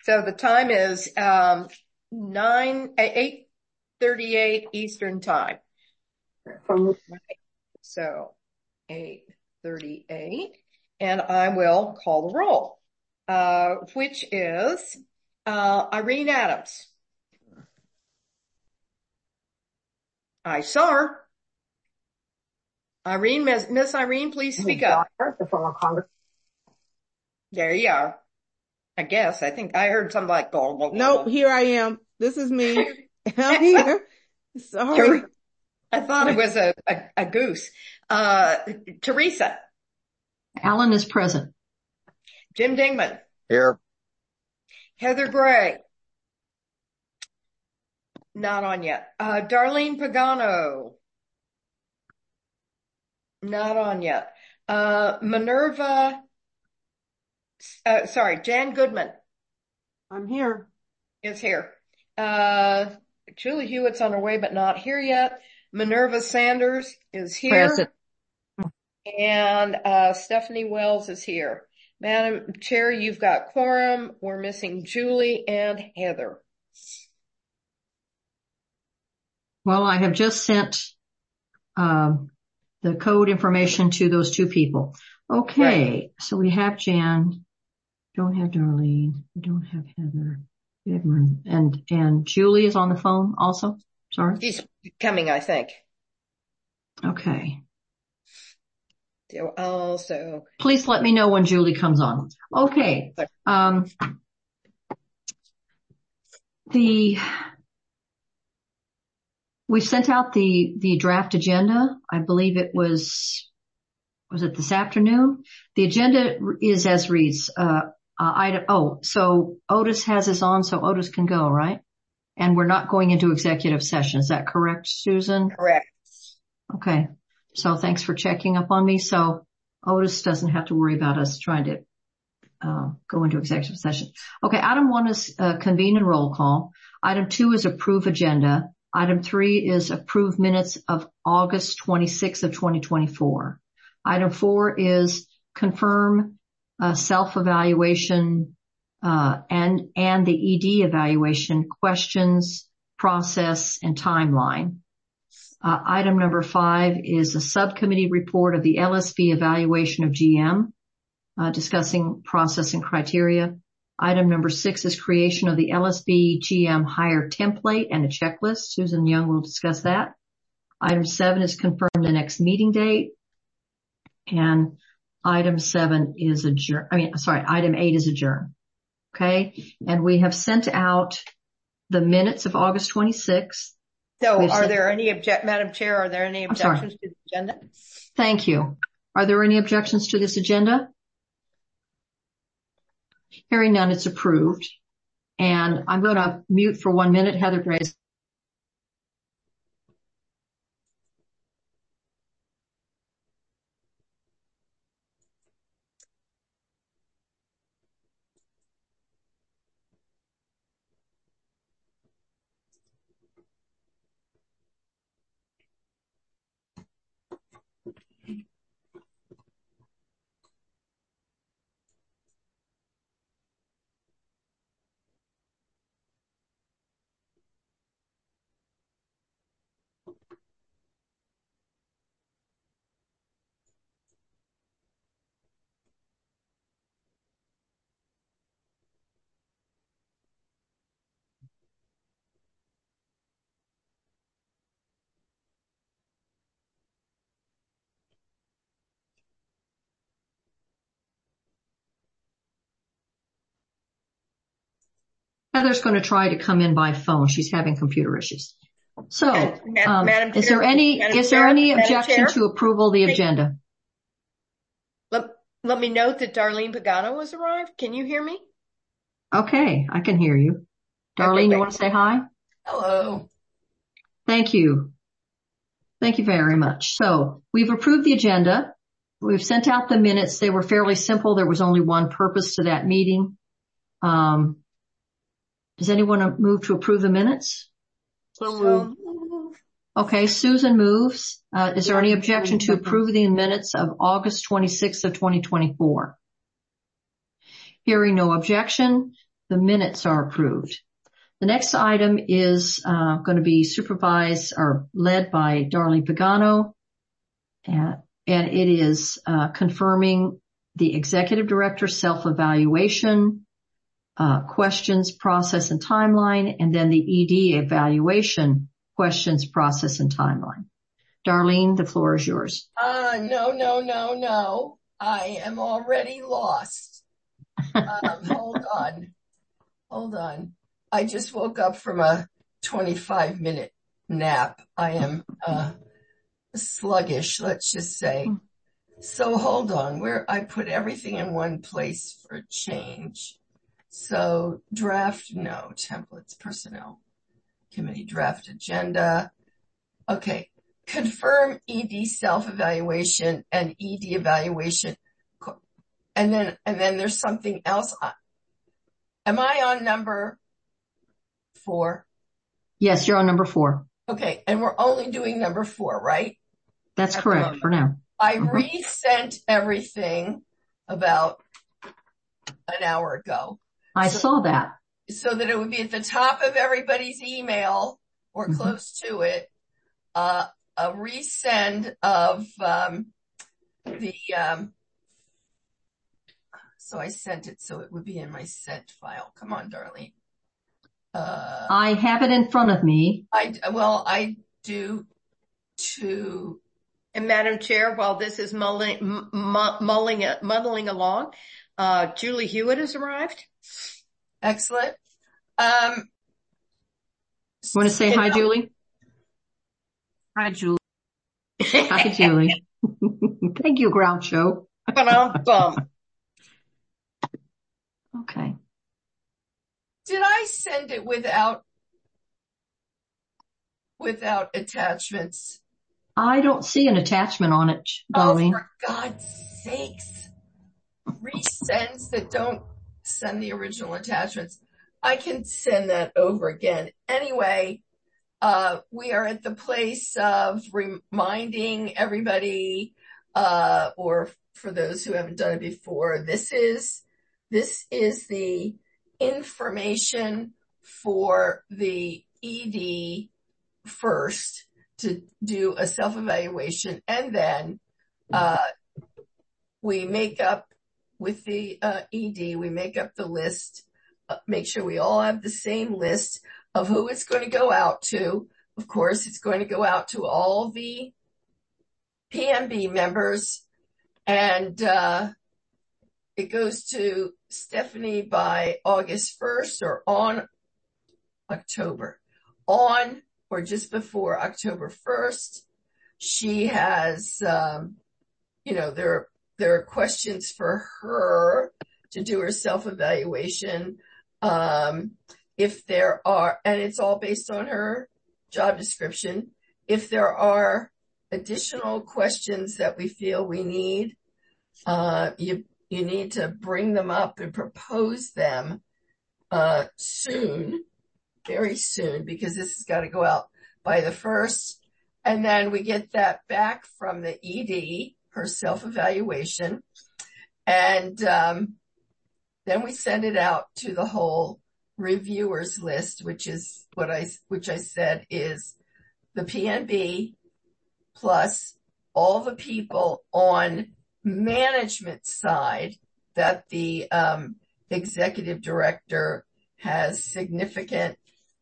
So the time is 8:38 Eastern time. Right. So 8:38, and I will call the roll, which is Irene Adams. I saw her. Irene, Miss Irene, please speak up. The former Congress. There you are. I guess. I think I heard something like, blah, blah, blah. Nope, here I am. This is me. I'm here. Sorry. I thought it was a goose. Teresa. Alan is present. Jim Dingman. Here. Heather Gray. Not on yet. Darlene Pagano. Not on yet. Jan Goodman. I'm here. Is here. Julie Hewitt's on her way, but not here yet. Minerva Sanders is here. Present. And Stephanie Wells is here. Madam Chair, you've got quorum. We're missing Julie and Heather. Well, I have just sent the code information to those two people. Okay, right. So we have Jan, don't have Darlene, we don't have Heather, and Julie is on the phone also? Sorry? She's coming, I think. Okay. Also, please let me know when Julie comes on. Okay. We sent out the draft agenda. I believe it was it this afternoon? The agenda is as reads, so Otis has his on, so Otis can go, right? And we're not going into executive session. Is that correct, Susan? Correct. Okay. So thanks for checking up on me. So Otis doesn't have to worry about us trying to go into executive session. Okay. Item 1 is convene and roll call. Item 2 is approve agenda. Item 3 is approve minutes of August 26th of 2024. Item 4 is confirm self-evaluation and the ED evaluation questions, process, and timeline. Item number 5 is a subcommittee report of the LSB evaluation of GM, discussing process and criteria. Item number 6 is creation of the LSB GM hire template and a checklist. Susan Young will discuss that. Item 7 is confirm the next meeting date. And item 8 is adjourn. Okay. And we have sent out the minutes of August 26th. So Madam Chair, are there any objections to the agenda? Thank you. Are there any objections to this agenda? Hearing none, it's approved. And I'm going to mute for 1 minute. Heather Grace. Heather's going to try to come in by phone. She's having computer issues. So, is there any objection to approval of the agenda? Let me note that Darlene Pagano has arrived. Can you hear me? Okay, I can hear you. Darlene, you want to say hi? Hello. Thank you. Thank you very much. So, we've approved the agenda. We've sent out the minutes. They were fairly simple. There was only one purpose to that meeting. Does anyone move to approve the minutes? So Okay, Susan moves. Is there any objection to approve the minutes of August 26th of 2024? Hearing no objection, The minutes are approved. The next item is going to be supervised or led by Darlene Pagano, and it is confirming the executive director self-evaluation, questions, process, and timeline, and then the ED evaluation, questions, process, and timeline. Darlene, the floor is yours. No. I am already lost. Hold on. I just woke up from a 25-minute nap. I am sluggish, let's just say. So hold on, where I put everything in one place for a change. So draft, no, templates, personnel, committee, draft agenda. Okay. Confirm ED self-evaluation and ED evaluation. And then there's something else. Am I on number 4? Yes, you're on number 4. Okay. And we're only doing number 4, right? That's correct for now. I resent everything about an hour ago. I saw that. So that it would be at the top of everybody's email or close to it. A resend of so I sent it so it would be in my sent file. Come on, Darlene. I have it in front of me. I do too. And Madam Chair, while this is muddling along, Julie Hewitt has arrived. Excellent. Want to say hi, Julie? Hi, Julie. Hi, Julie. Thank you, Groucho. Okay. Did I send it without attachments? I don't see an attachment on it, Darlene. Oh, for God's sakes. Resends that don't send the original attachments. I can send that over again. Anyway, we are at the place of reminding everybody, or for those who haven't done it before, this is the information for the ED first to do a self-evaluation, and then we make up with the ED, we make up the list, make sure we all have the same list of who it's going to go out to. Of course, it's going to go out to all the PMB members, and it goes to Stephanie by August 1st or on October. On or just before October 1st, she has, there are questions for her to do her self-evaluation. If there are, and it's all based on her job description. If there are additional questions that we feel we need, you need to bring them up and propose them, soon, very soon, because this has got to go out by the 1st. And then we get that back from the ED, her self-evaluation. And, then we send it out to the whole reviewers list, which I said is the PNB plus all the people on management side that the executive director has significant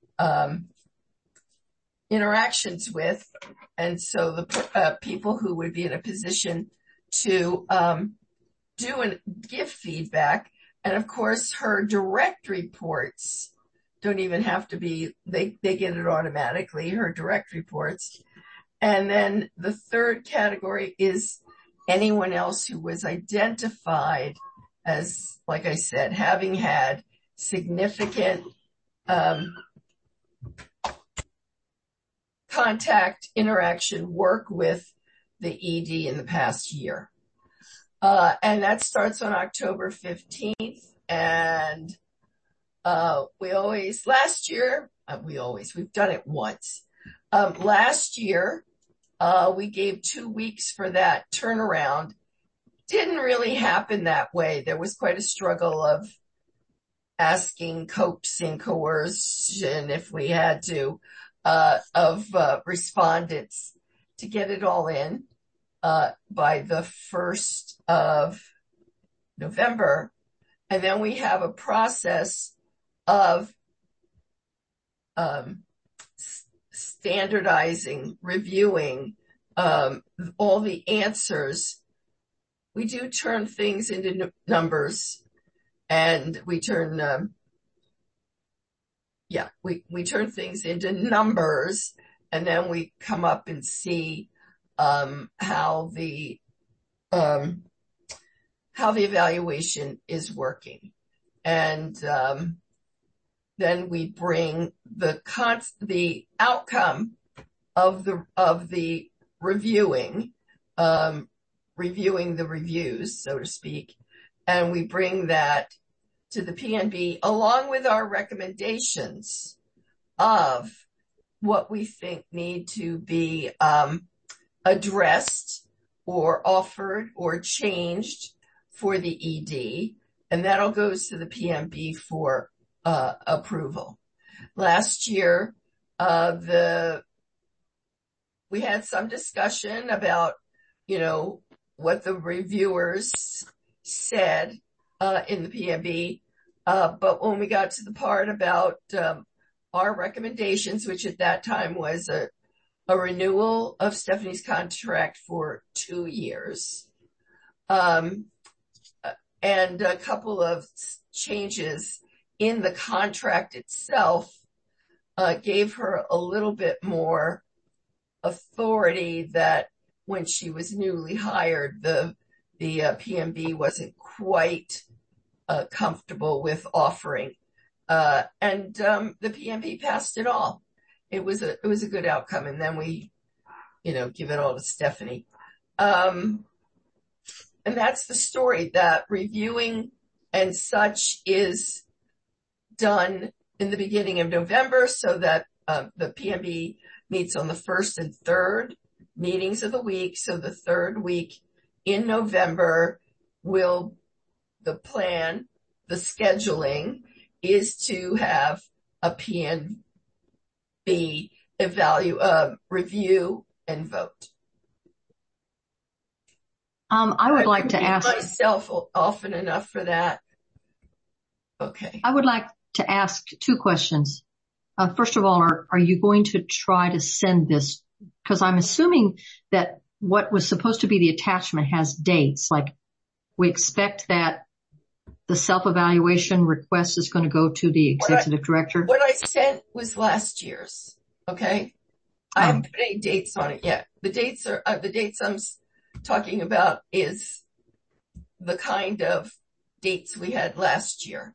interactions with, and so the people who would be in a position to do and give feedback. And of course, her direct reports don't even have to be, they get it automatically, her direct reports. And then the third category is anyone else who was identified as, like I said, having had significant contact, interaction, work with the ED in the past year. And that starts on October 15th. And we've done it once. Last year, we gave 2 weeks for that turnaround. Didn't really happen that way. There was quite a struggle of asking, coaxing, coercion, if we had to, of respondents to get it all in by the 1st of November. And then we have a process of standardizing, reviewing all the answers. We do turn things into numbers, and we turn we turn things into numbers, and then we come up and see how the evaluation is working. And then we bring the outcome of the reviewing the reviews, so to speak, and we bring that to the PNB along with our recommendations of what we think need to be addressed or offered or changed for the ED, and that all goes to the PNB for approval. Last year, we had some discussion about, what the reviewers said in the PNB, but when we got to the part about our recommendations, which at that time was a renewal of Stephanie's contract for 2 years, and a couple of changes in the contract itself, gave her a little bit more authority that when she was newly hired, the PNB wasn't quite comfortable with offering, and the PNB passed it all. It was a good outcome, and then we, give it all to Stephanie. And that's the story. That reviewing and such is done in the beginning of November, so that the PNB meets on the 1st and 3rd meetings of the week. So the 3rd week in November the scheduling is to have a PNB review and vote. I would like to ask myself often enough for that. Okay. I would like to ask 2 questions. First of all, are you going to try to send this? Because I'm assuming that what was supposed to be the attachment has dates. Like, we expect that the self-evaluation request is going to go to the executive director. What I sent was last year's. Okay. I haven't put any dates on it yet. The dates I'm talking about is the kind of dates we had last year.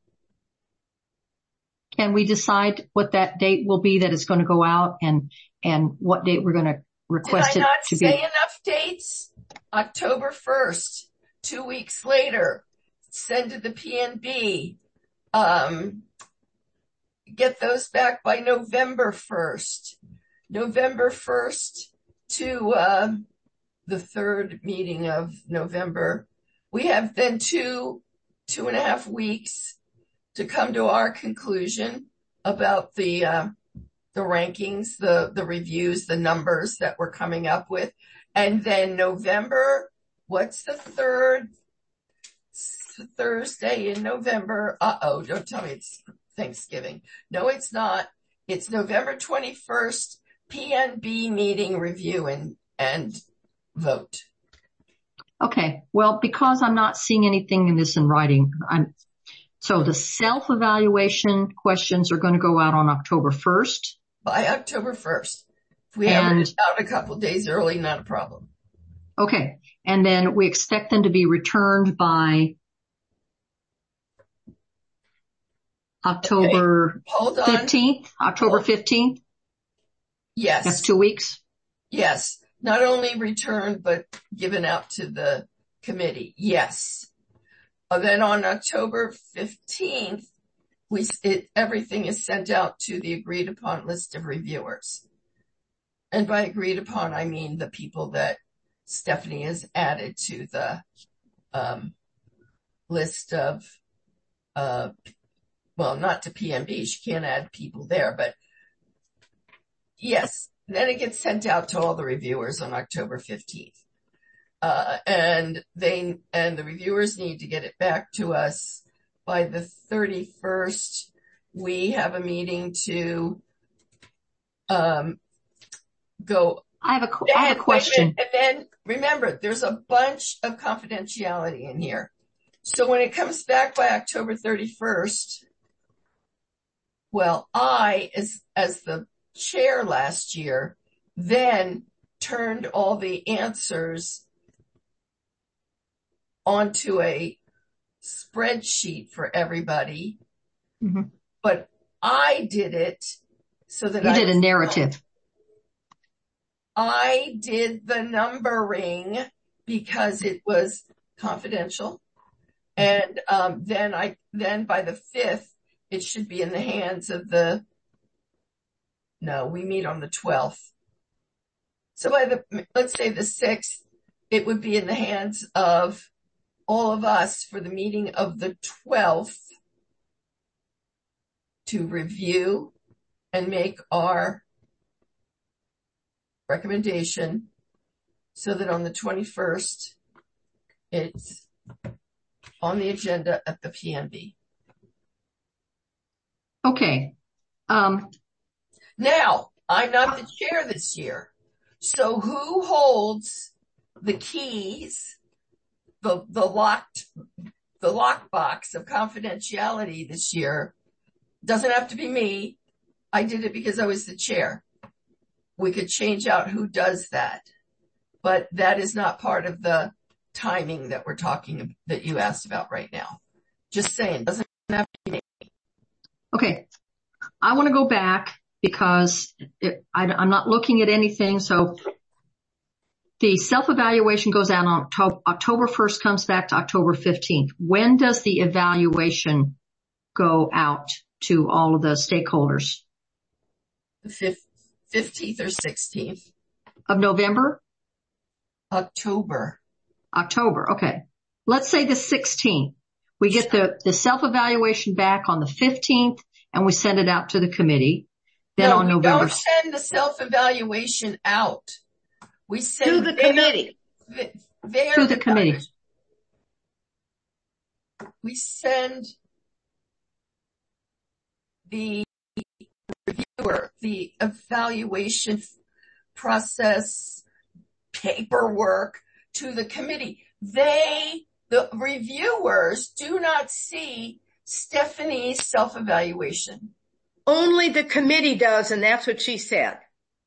Can we decide what that date will be that it's going to go out, and what date we're going to request it to be? Did I not say enough dates? October 1st, 2 weeks later, send to the PNB. Get those back by November 1st. November 1st to the 3rd meeting of November. We have then 2.5 weeks to come to our conclusion about the rankings, the reviews, the numbers that we're coming up with. And then November, what's the 3rd Thursday in November? Don't tell me it's Thanksgiving. No, it's not. It's November 21st, PNB meeting, review and vote. Okay. Well, because I'm not seeing anything in this in writing, so the self-evaluation questions are going to go out on October 1st. By October 1st. If we have it out a couple days early, not a problem. Okay. And then we expect them to be returned by October 15th, October 15th. Yes. That's 2 weeks. Yes. Not only returned, but given out to the committee. Yes. Then on October 15th, everything is sent out to the agreed upon list of reviewers. And by agreed upon, I mean the people that Stephanie has added to the list of well, not to PMB. She can't add people there, but yes. Then it gets sent out to all the reviewers on October 15th. And the reviewers need to get it back to us by the 31st. We have a meeting to, go. I have a question. And then remember, there's a bunch of confidentiality in here. So when it comes back by October 31st, well, I, as the chair last year, then turned all the answers onto a spreadsheet for everybody. Mm-hmm. But I did it so that you did a narrative. I did the numbering because it was confidential. And then by the 5th, it should be in the hands of we meet on the 12th. So let's say the 6th, it would be in the hands of all of us for the meeting of the 12th to review and make our recommendation so that on the 21st, it's on the agenda at the PMB. Okay. Now, I'm not the chair this year. So who holds the keys, the lockbox of confidentiality this year? Doesn't have to be me. I did it because I was the chair. We could change out who does that, but that is not part of the timing that we're talking, that you asked about right now. Just saying, doesn't have to be me. Okay. I want to go back because I'm not looking at anything. So the self-evaluation goes out on October 1st, comes back to October 15th. When does the evaluation go out to all of the stakeholders? The 15th or 16th. Of November? October. Okay. Let's say the 16th. We get the self-evaluation back on the 15th and we send it out to the committee. Then on November. Don't send the self-evaluation out. We send to the committee. To the committee. We send the reviewer, the evaluation process paperwork to the committee. The reviewers do not see Stephanie's self-evaluation. Only the committee does, and that's what she said.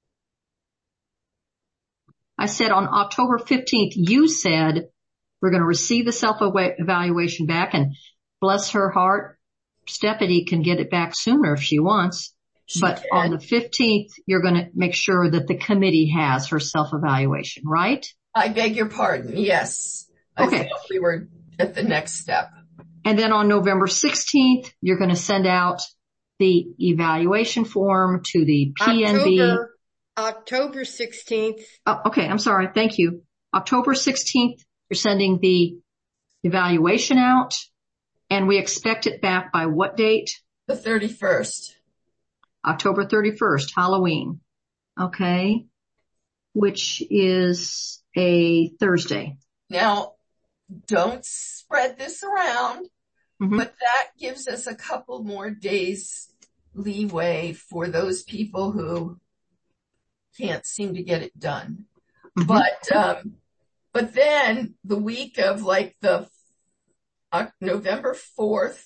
I said on October 15th, you said we're going to receive the self-evaluation back, and bless her heart, Stephanie can get it back sooner if she wants. But on the 15th, you're going to make sure that the committee has her self-evaluation, right? I beg your pardon. Yes. Okay. I thought we were at the next step. And then on November 16th, you're going to send out the evaluation form to the PNB. October 16th. Oh, okay. I'm sorry. Thank you. October 16th, you're sending the evaluation out, and we expect it back by what date? The 31st. October 31st, Halloween. Okay. Which is a Thursday. Now, don't spread this around, but that gives us a couple more days leeway for those people who can't seem to get it done. Mm-hmm. But then the week of like the November 4th,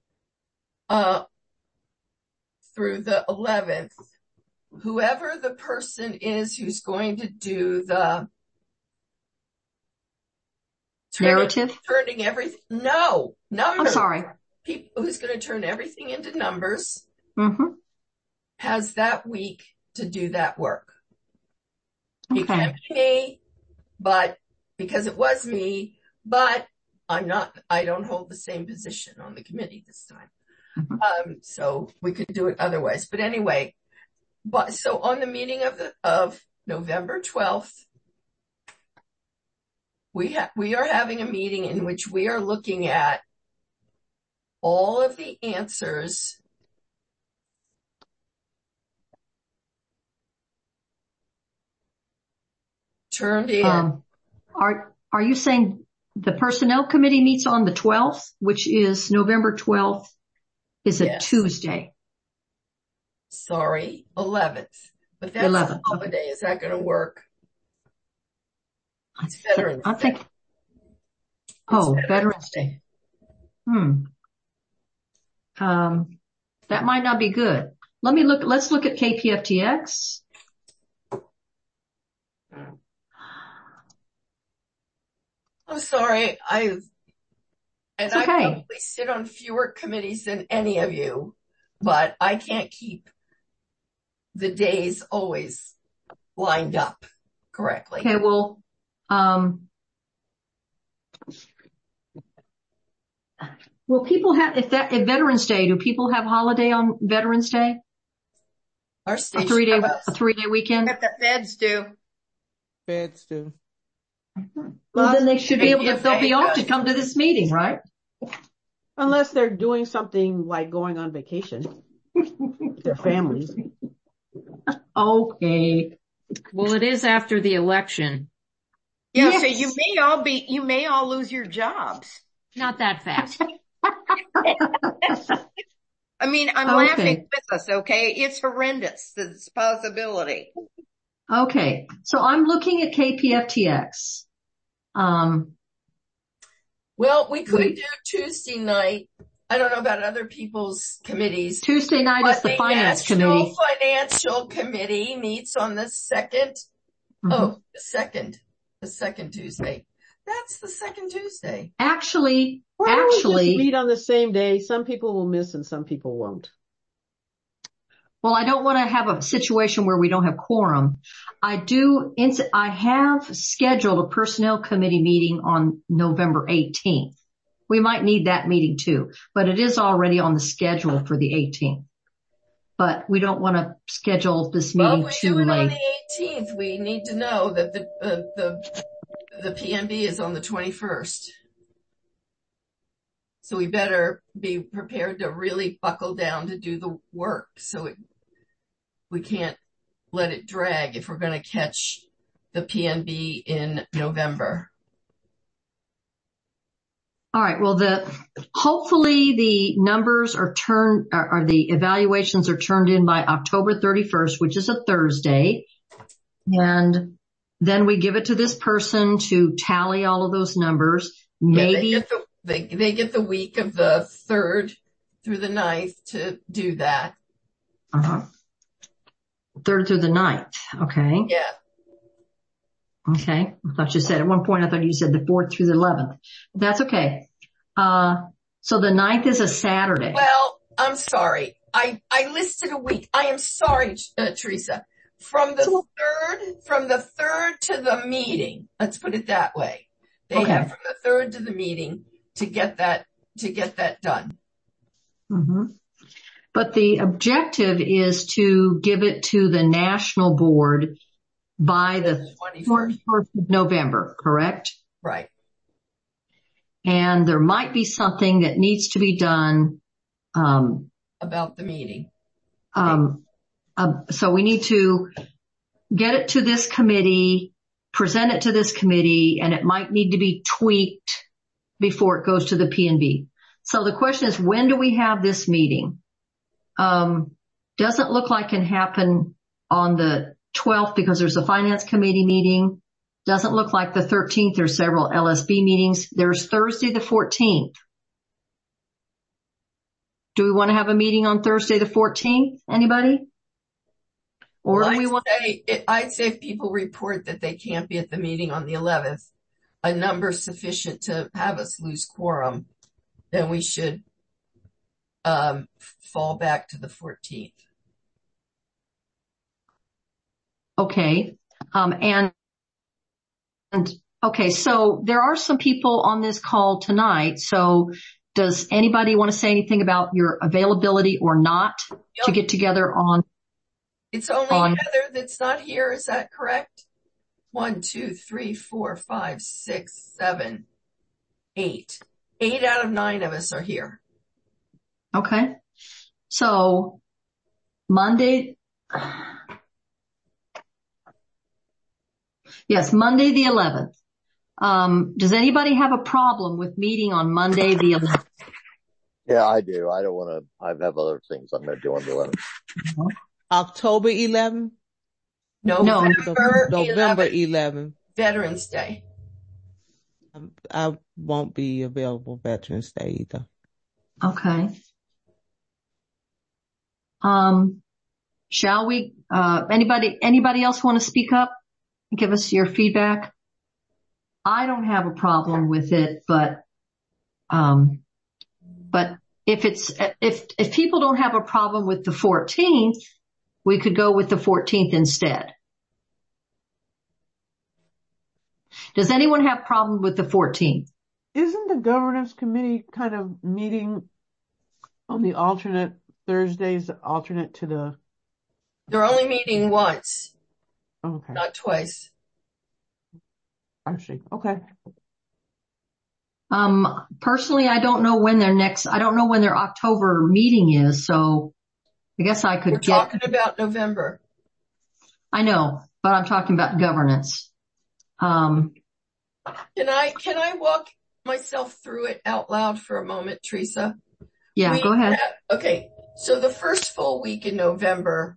through the 11th, whoever the person is who's going to do the turning everything, numbers. I'm sorry. People who's going to turn everything into numbers, has that week to do that work. Okay. It can't be me, but because it was me, but I don't hold the same position on the committee this time. So we could do it otherwise, but anyway, so on the meeting of November 12th, we are having a meeting in which we are looking at all of the answers turned in. Are you saying the personnel committee meets on the 12th, which is November 12th, is a Yes. Tuesday? Sorry, 11th. But that's 11th. a holiday. Is that going to work? It's I Veterans Day. think. Oh, Veterans Day. That might not be good. Let's look at KPFTX. I'm sorry. I okay. probably sit on fewer committees than any of you, but I can't keep the days always lined up correctly. Okay, well, will people have, if Veterans Day, do people have holiday on Veterans Day? Our A station 3-day weekend? But the feds do. Feds do. Well, then they should be able to, If they'll be they off does. to come to this meeting, right? Unless they're doing something like going on vacation with their families. Okay. Well, it is after the election. Yeah, Yes. so you may all lose your jobs. Not that fast. I mean, I'm Okay. laughing with us, okay? It's horrendous, this possibility. Okay. So I'm looking at KPFTX. Well, we could do Tuesday night. I don't know about other people's committees. Tuesday night is the finance committee. National Financial Committee meets on the second. Mhm. The second Tuesday. That's the second Tuesday. Actually, Why don't we just meet on the same day? Some people will miss and some people won't. well, I don't want to have a situation where we don't have quorum. I have scheduled a personnel committee meeting on November 18th. We might need that meeting too, but it is already on the schedule for the 18th. But we don't want to schedule this meeting too Well, we do it on late. the 18th. We need to know that the PNB is on the 21st. So we better be prepared to really buckle down to do the work. So we can't let it drag if we're going to catch the PNB in November. All right. Well, hopefully the numbers or the evaluations are turned in by October 31st, which is a Thursday. And then we give it to this person to tally all of those numbers. Maybe they get the week of the 3rd through the 9th to do that. 3rd through the 9th. Okay. Yeah. Okay. I thought you said at one point, I thought you said the 4th through the 11th. That's okay. So the 9th is a Saturday. Well, I'm sorry. I listed a week. I am sorry, Teresa. From the 3rd to the meeting. Let's put it that way. They have from the 3rd to the meeting to get that done. Mm-hmm. But the objective is to give it to the national board by the 21st of November, correct? Right. And there might be something that needs to be done, about the meeting. So we need to get it to this committee, present it to this committee, and it might need to be tweaked before it goes to the PNB. So the question is, when do we have this meeting? Doesn't look like it can happen on the 12th because there's a finance committee meeting. Doesn't look like the 13th. There's several LSB meetings. There's Thursday the 14th. Do we want to have a meeting on Thursday the 14th? Anybody? Or do we want? I'd say if people report that they can't be at the meeting on the 11th, a number sufficient to have us lose quorum, then we should fall back to the 14th. Okay. Okay, so there are some people on this call tonight. So does anybody want to say anything about your availability or not to get together on? It's only Heather that's not here. Is that correct? 1, 2, 3, 4, 5, 6, 7, 8. 8 out of 9 of us are here. Okay. So Monday, yes, Monday the 11th. Does anybody have a problem with meeting on Monday the 11th? Yeah, I do. I don't want to, I have other things I'm going to do on the 11th. October 11th? November November 11th, 11th. Veterans Day. I won't be available Veterans Day either. Okay. Shall we, anybody else want to speak up? Give us your feedback. I don't have a problem with it, but if people don't have a problem with the 14th, we could go with the 14th instead. Does anyone have a problem with the 14th? Isn't the governance committee kind of meeting on the alternate Thursdays, alternate to the? They're only meeting once, Okay. not twice. Actually, okay. Personally, I don't know when their October meeting is, so I guess I could We're talking about November. I know, but I'm talking about governance. Can I walk myself through it out loud for a moment, Teresa? Yeah, go ahead. Okay. So the first full week in November,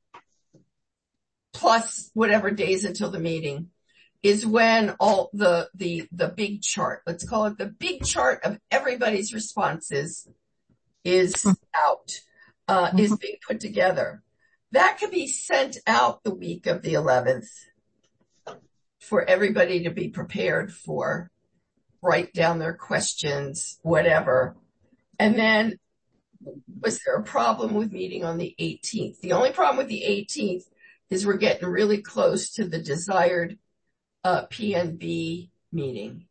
plus whatever days until the meeting, is when all the big chart, let's call it the big chart of everybody's responses is out, is being put together. That could be sent out the week of the 11th for everybody to be prepared for, write down their questions, whatever. And then, was there a problem with meeting on the 18th? The only problem with the 18th is we're getting really close to the desired PNB meeting.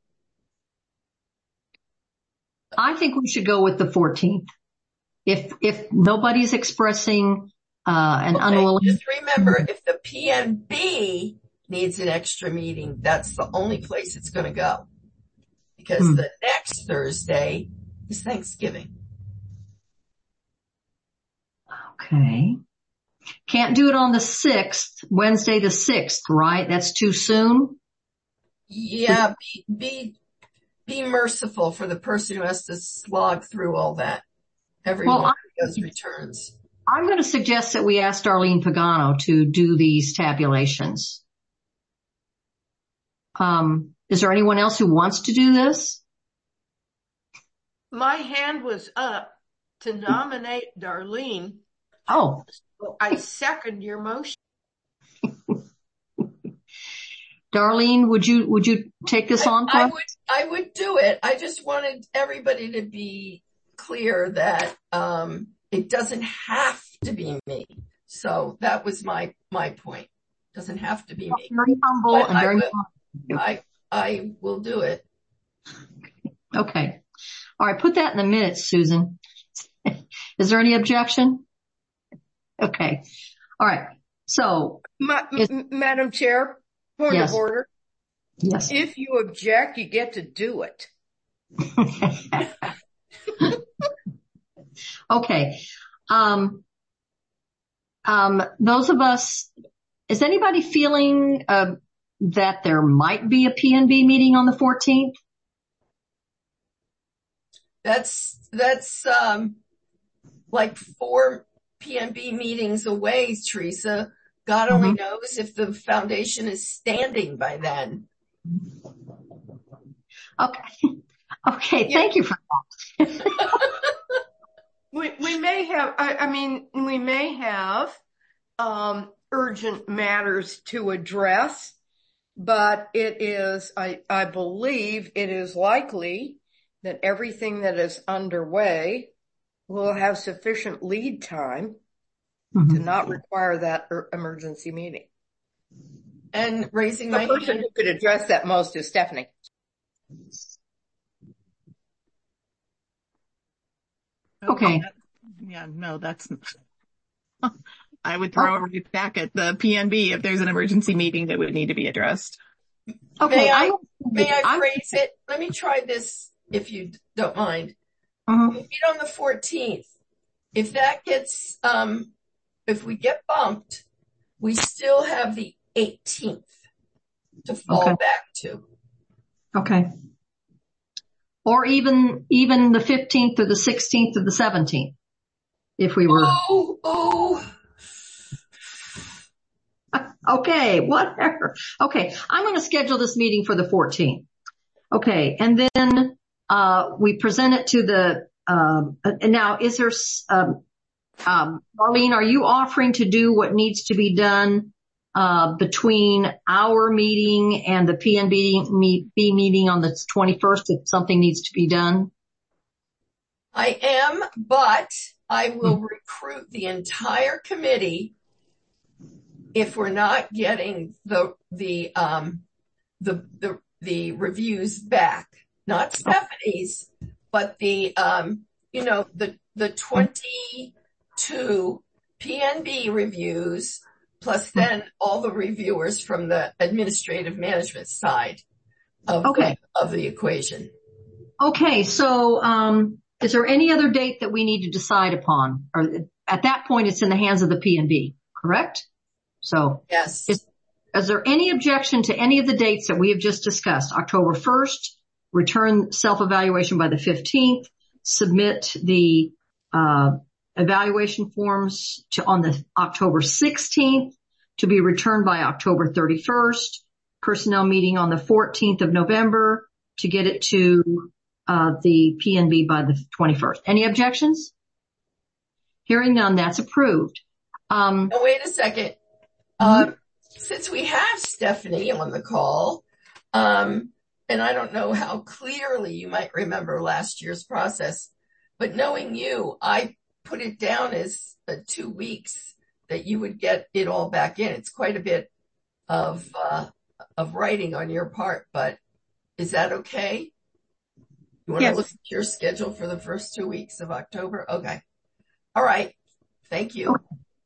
I think we should go with the 14th. If nobody's expressing an unwilling. Just remember, if the PNB needs an extra meeting, that's the only place it's going to go. Because the next Thursday is Thanksgiving. Okay. Can't do it on the 6th, Wednesday the 6th, right? That's too soon? Yeah, be merciful for the person who has to slog through all that every one of those returns. I'm going to suggest that we ask Darlene Pagano to do these tabulations. Is there anyone else who wants to do this? My hand was up to nominate Darlene. Oh. So I second your motion. Darlene, would you take this on for us? I would do it. I just wanted everybody to be clear that it doesn't have to be me. So that was my point. It doesn't have to be me. Very humble and very I will do it. Okay. All right, put that in the minutes, Susan. Is there any objection? Okay. All right. So, Madam Chair, point of order. Yes. If you object, you get to do it. Okay. Those of us, is anybody feeling that there might be a PNB meeting on the 14th? That's like 4 PNB meetings away, Teresa. God only knows if the foundation is standing by then. Okay. Thank you for that. We may have, urgent matters to address, but it is, I believe it is likely that everything that is underway will have sufficient lead time to not require that emergency meeting. And raising my hand. The person who could address that most is Stephanie. Okay. Yeah, no, that's, I would throw it back at the PNB if there's an emergency meeting that would need to be addressed. Okay. May I phrase it? Let me try this if you don't mind. We meet on the 14th. if that gets, if we get bumped, we still have the 18th to fall back to. Okay. Or even the 15th or the 16th or the 17th, if we were. Okay, whatever. Okay, I'm going to schedule this meeting for the 14th. Okay, and then we present it to the. Now, is there, Marlene? Are you offering to do what needs to be done between our meeting and the PNB meeting on the 21st? If something needs to be done, I am, but I will recruit the entire committee if we're not getting the reviews back, not Stephanie's, but the 22 PNB reviews, plus then all the reviewers from the administrative management side of the equation. Okay. So, is there any other date that we need to decide upon? Or at that point, it's in the hands of the PNB, correct? So yes. Is there any objection to any of the dates that we have just discussed? October 1st, return self-evaluation by the 15th, submit the evaluation forms on the October 16th, to be returned by October 31st, personnel meeting on the 14th of November, to get it to the PNB by the 21st. Any objections? Hearing none, that's approved. Wait a second. Since we have Stephanie on the call, and I don't know how clearly you might remember last year's process, but knowing you, I put it down as 2 weeks that you would get it all back in. It's quite a bit of writing on your part, but is that okay? You want to look at your schedule for the first 2 weeks of October? Okay. All right. Thank you.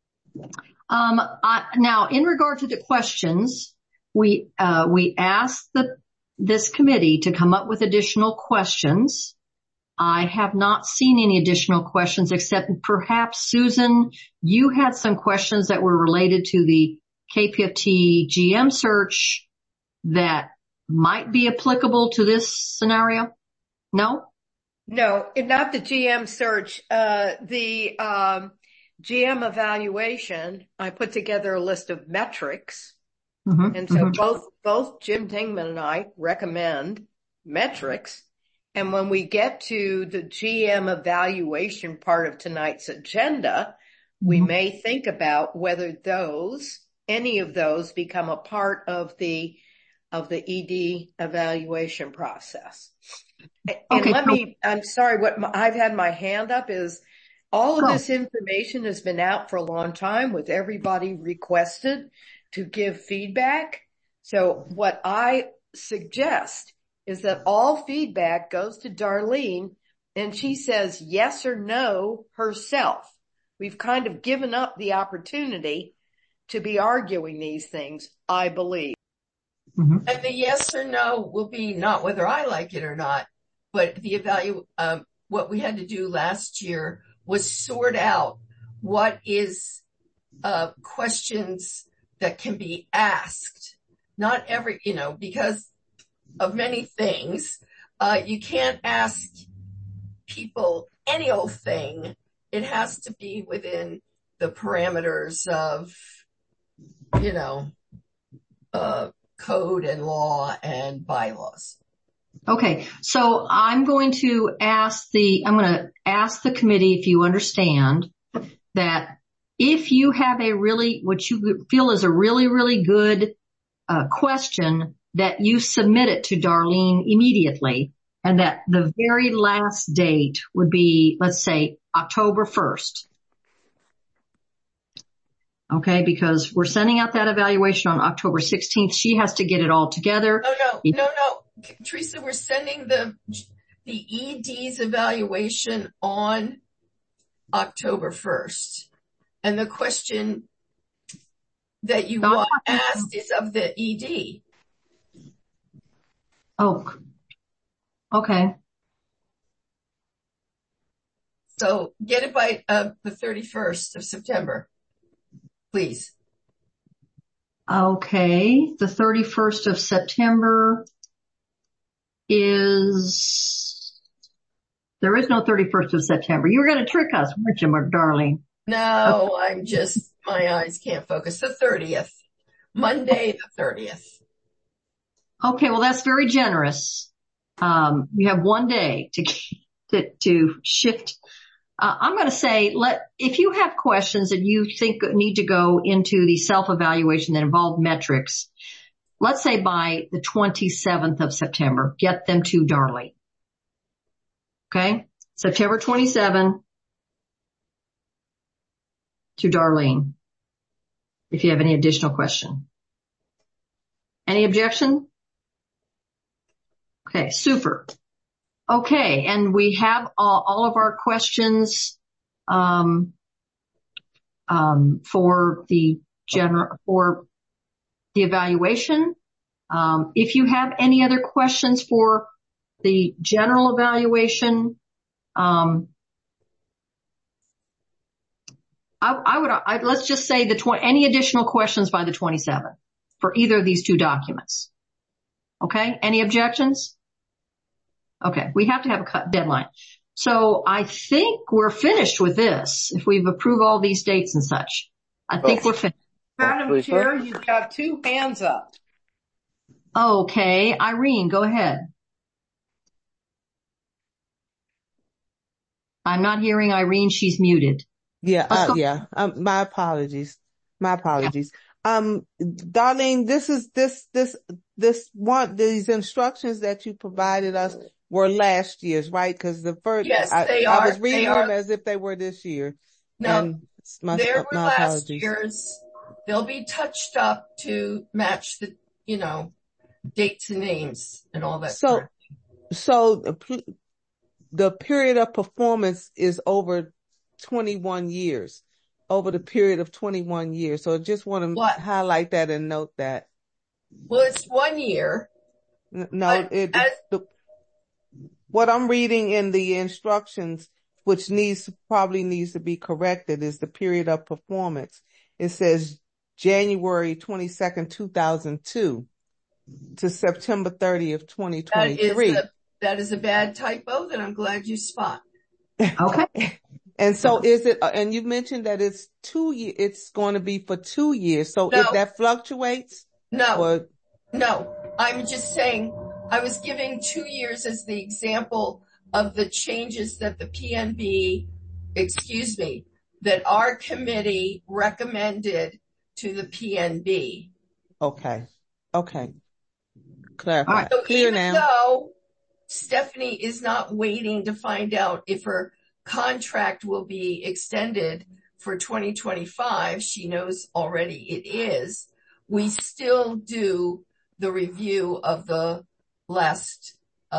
Now, in regard to the questions, we asked this committee to come up with additional questions. I have not seen any additional questions, except perhaps, Susan, you had some questions that were related to the KPFT GM search that might be applicable to this scenario. No? No, not the GM search. The GM evaluation, I put together a list of metrics. And so both Jim Dingman and I recommend metrics. And when we get to the GM evaluation part of tonight's agenda, we may think about whether any of those become a part of the ED evaluation process. And I'm sorry, what I've had my hand up is all of this information has been out for a long time with everybody requested to give feedback. So what I suggest is that all feedback goes to Darlene and she says yes or no herself. We've kind of given up the opportunity to be arguing these things, I believe. And the yes or no will be not whether I like it or not, but the what we had to do last year was sort out what is questions that can be asked. Not every, because of many things, you can't ask people any old thing. It has to be within the parameters of, code and law and bylaws. Okay. So I'm going to ask the committee, if you understand, that if you have what you feel is a really, really good question, that you submit it to Darlene immediately, and that the very last date would be, let's say, October 1st. Okay, because we're sending out that evaluation on October 16th. She has to get it all together. No. Teresa, we're sending the ED's evaluation on October 1st. And the question that you want asked is of the ED. Oh, okay. So get it by the 31st of September, please. Okay. The 31st of September there is no 31st of September. You were going to trick us, weren't you, darling? No, my eyes can't focus. The 30th, Monday the 30th. Okay. Well, that's very generous. You have one day to shift. I'm going to say, if you have questions that you think need to go into the self-evaluation that involve metrics, let's say by the 27th of September, get them to Darlene. Okay? September 27 to Darlene. If you have any additional question. Any objection? Okay, super. Okay, and we have all of our questions for the evaluation. If you have any other questions for the general evaluation, let's just say any additional questions by the 27th for either of these two documents. Okay, any objections? Okay, we have to have a deadline. So I think we're finished with this. If we've approved all these dates and such, I think we're finished. Madam Chair, you've got two hands up. Okay, Irene, go ahead. I'm not hearing Irene. She's muted. Yeah, my apologies. Darlene, these instructions that you provided us were last year's, right? Because the first, yes, I was reading them as if they were this year. No, they were last year's. They'll be touched up to match the, dates and names and all that. So the period of performance is over 21 years, over the period of 21 years. So I just want to highlight that and note that. Well, it's 1 year. No, what I'm reading in the instructions, which probably needs to be corrected, is the period of performance. It says January 22nd, 2002 to September 30th, 2023. That is a bad typo that I'm glad you spot. Okay. And so is it, and you mentioned that it's going to be for 2 years. So if that fluctuates? No, I'm just saying I was giving 2 years as the example of the changes that the PNB, that our committee recommended to the PNB. Okay. Clarify. So Clear even now. though Stephanie is not waiting to find out if her contract will be extended for 2025, she knows already it is. We still do the review of the last,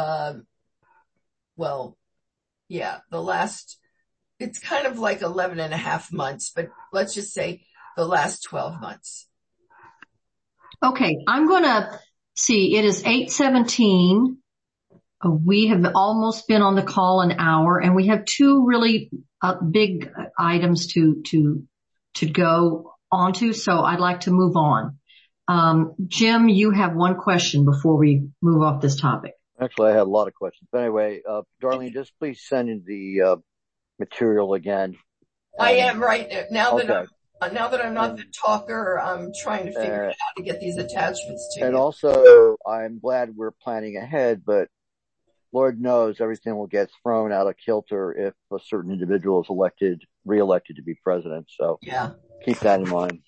it's kind of like 11 and a half months, but let's just say the last 12 months. Okay, I'm going to see. It is 8:17. We have almost been on the call an hour, and we have two really big items to go onto. So I'd like to move on. Jim, you have one question before we move off this topic. Actually, I had a lot of questions. But anyway, Darlene, just please send in the material again. I am right now that I'm not the talker. I'm trying to figure out how to get these attachments to you. And also, I'm glad we're planning ahead, but Lord knows everything will get thrown out of kilter if a certain individual is re-elected to be president. So keep that in mind.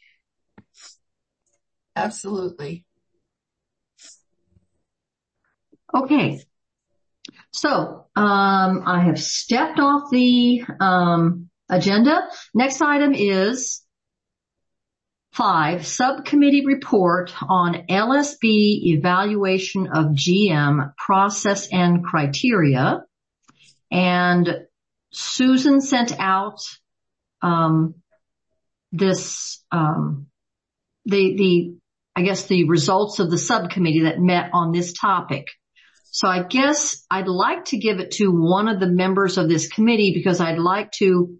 Absolutely. Okay. So, I have stepped off the, agenda. Next item is 5, subcommittee report on LSB evaluation of GM process and criteria. And Susan sent out, the results of the subcommittee that met on this topic. So I guess I'd like to give it to one of the members of this committee because I'd like to,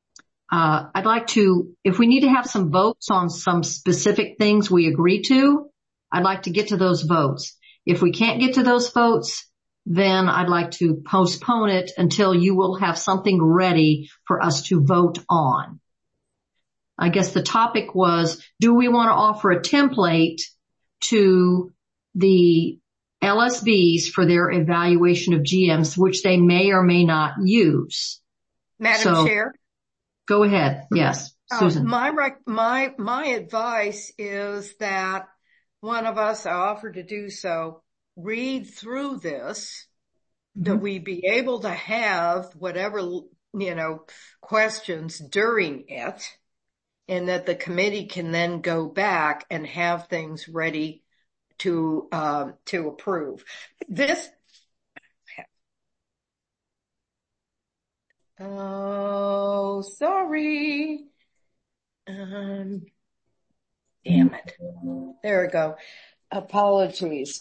if we need to have some votes on some specific things we agree to, I'd like to get to those votes. If we can't get to those votes, then I'd like to postpone it until you will have something ready for us to vote on. I guess the topic was, do we want to offer a template to the LSBs for their evaluation of GMs, which they may or may not use? Madam Chair? Go ahead. Yes, Susan. My advice is that one of us, I offer to do so, read through this, that we be able to have whatever, questions during it, and that the committee can then go back and have things ready to approve. Oh, sorry. Damn it. There we go. Apologies.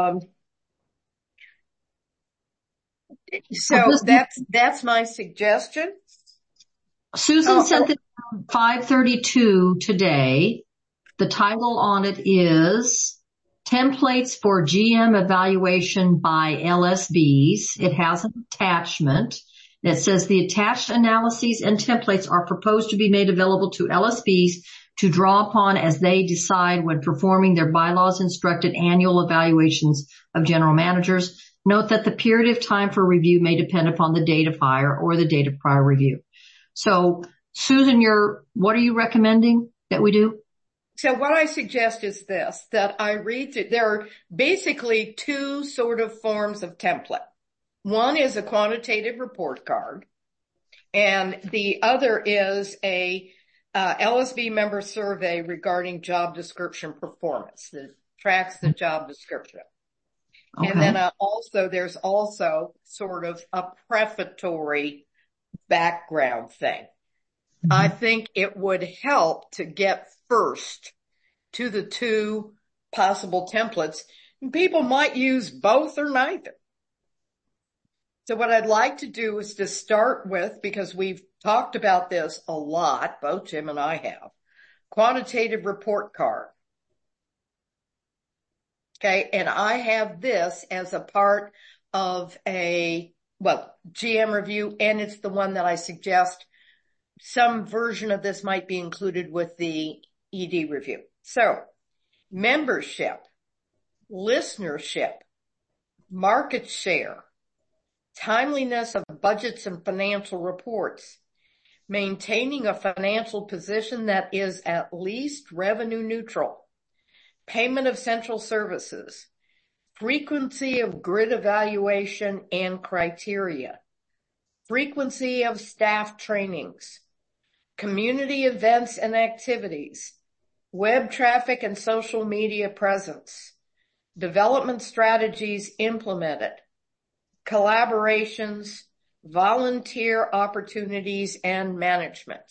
So that's my suggestion. Susan sent it at 5:32 today. The title on it is Templates for GM Evaluation by LSBs. It has an attachment that says the attached analyses and templates are proposed to be made available to LSBs to draw upon as they decide when performing their bylaws instructed annual evaluations of general managers. Note that the period of time for review may depend upon the date of hire or the date of prior review. So, Susan, what are you recommending that we do? So what I suggest is this, that I read through, there are basically two sort of forms of template. One is a quantitative report card, and the other is a LSB member survey regarding job description performance that tracks the job description. Okay. And then there's also sort of a prefatory background thing. I think it would help to get first to the two possible templates. People might use both or neither. So what I'd like to do is to start with, because we've talked about this a lot, both Jim and I have, quantitative report card. Okay, and I have this as a part of GM review, and it's the one that I suggest some version of this might be included with the ED review. So, membership, listenership, market share, timeliness of budgets and financial reports, maintaining a financial position that is at least revenue neutral, payment of central services, frequency of grid evaluation and criteria, frequency of staff trainings, community events and activities, web traffic and social media presence, development strategies implemented, collaborations, volunteer opportunities, and management.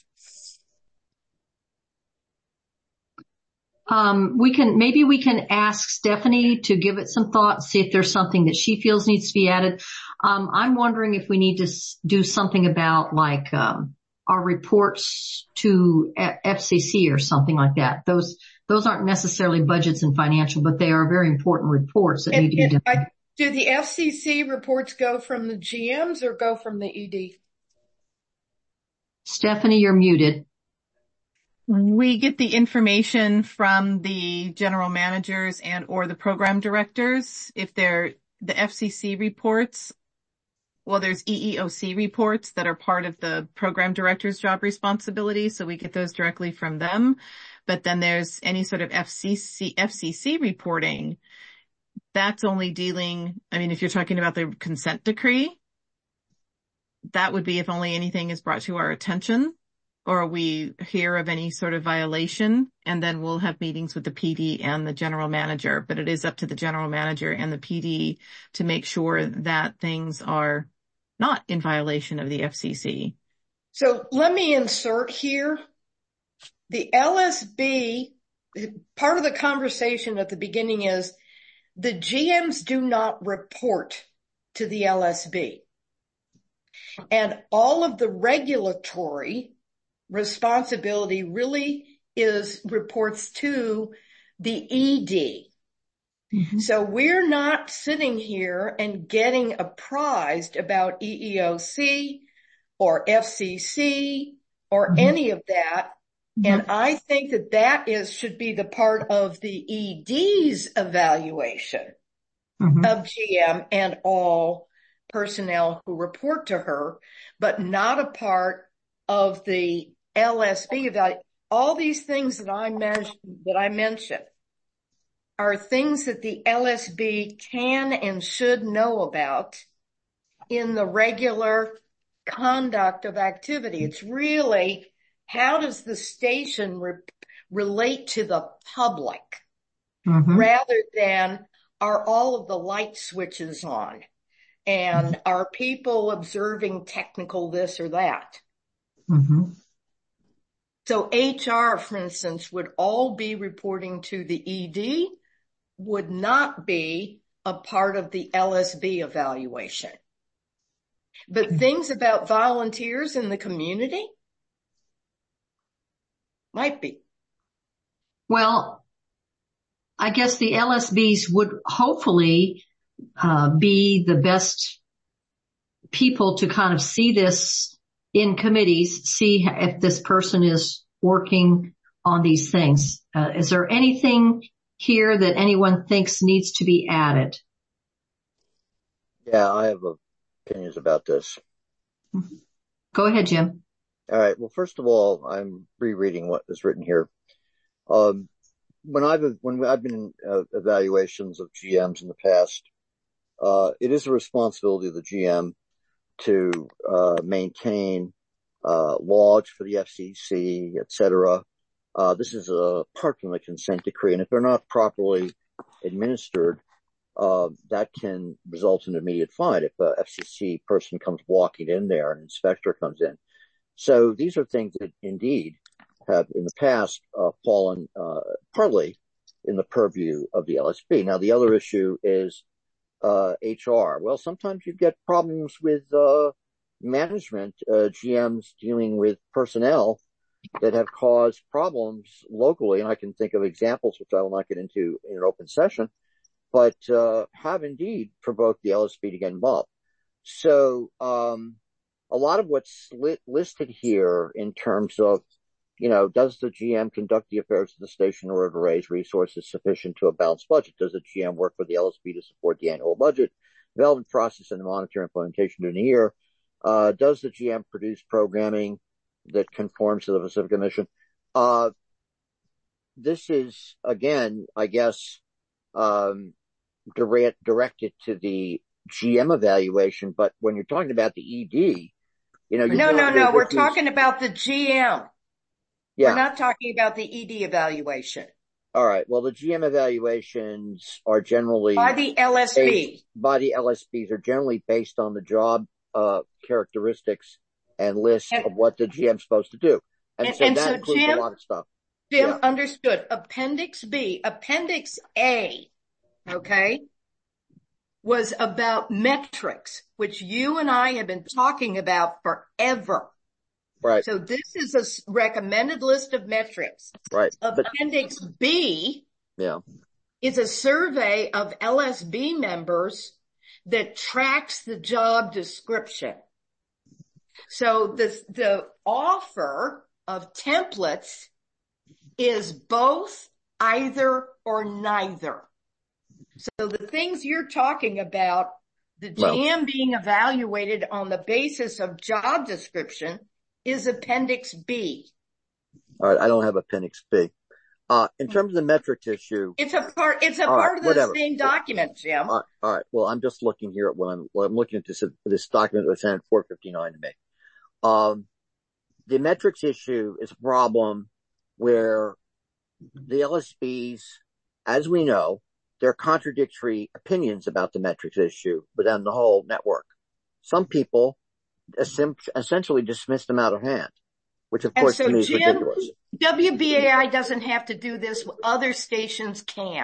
Maybe we can ask Stephanie to give it some thought, see if there's something that she feels needs to be added. I'm wondering if we need to do something about our reports to FCC or something like that. Those aren't necessarily budgets and financial, but they are very important reports that need to be done. Do the FCC reports go from the GMs or go from the ED? Stephanie, you're muted. We get the information from the general managers and or the program directors. If they're the FCC reports, well, there's EEOC reports that are part of the program director's job responsibility, so we get those directly from them. But then there's any sort of FCC reporting. That's only dealing, if you're talking about the consent decree, that would be if only anything is brought to our attention or we hear of any sort of violation, and then we'll have meetings with the PD and the general manager. But it is up to the general manager and the PD to make sure that things are not in violation of the FCC. So let me insert here. The LSB, part of the conversation at the beginning is the GMs do not report to the LSB. And all of the regulatory responsibility really reports to the ED. Mm-hmm. So we're not sitting here and getting apprised about EEOC or FCC or mm-hmm. any of that. Mm-hmm. And I think that should be the part of the ED's evaluation mm-hmm. of GM and all personnel who report to her, but not a part of the LSB evaluation. All these things that I mentioned are things that the LSB can and should know about in the regular conduct of activity. It's really, how does the station relate to the public mm-hmm. rather than are all of the light switches on and mm-hmm. are people observing technical this or that? Mm-hmm. So HR, for instance, would all be reporting to the ED, would not be a part of the LSB evaluation. But things about volunteers in the community might be. Well, I guess the LSBs would hopefully be the best people to kind of see this in committees, see if this person is working on these things. Is there anything here that anyone thinks needs to be added? Yeah, I have opinions about this. Go ahead, Jim. All right. Well, first of all, I'm rereading what is written here. When I've been in evaluations of GMs in the past, it is a responsibility of the GM to maintain logs for the FCC, et cetera. This is apart from the consent decree, and if they're not properly administered, that can result in an immediate fine if a FCC person comes walking in there, an inspector comes in. So these are things that indeed have in the past fallen partly in the purview of the LSB. Now, the other issue is HR. Well, sometimes you get problems with management, GMs dealing with personnel that have caused problems locally, and I can think of examples which I will not get into in an open session, but have indeed provoked the LSB to get involved. So a lot of what's listed here in terms of, does the GM conduct the affairs of the station in order to raise resources sufficient to a balanced budget? Does the GM work with the LSB to support the annual budget development process and monitor implementation during the year? Does the GM produce programming that conforms to the Pacifica mission? This is, again, I guess, directed to the GM evaluation, but when you're talking about the ED, No, we're talking about the GM. Yeah. We're not talking about the ED evaluation. All right. Well, the GM evaluations are generally by the LSB. The LSBs are generally based on the job characteristics and list of what the GM's supposed to do. And so that includes a lot of stuff. Jim, understood. Appendix B, Appendix A, okay, was about metrics, which you and I have been talking about forever. Right. So this is a recommended list of metrics. Right. Appendix B is a survey of LSB members that tracks the job description. So the offer of templates is both, either, or neither. So the things you're talking about, the GM being evaluated on the basis of job description, is Appendix B. All right, I don't have Appendix B. In terms of the metrics issue, it's a part of the same document, Jim. All right. Well, I'm just looking here at I'm looking at this document that was sent at 4:59 to me. The metrics issue is a problem where the LSBs, as we know, there are contradictory opinions about the metrics issue within the whole network. Some people essentially dismiss them out of hand, which of course to me is ridiculous. WBAI doesn't have to do this. Other stations can.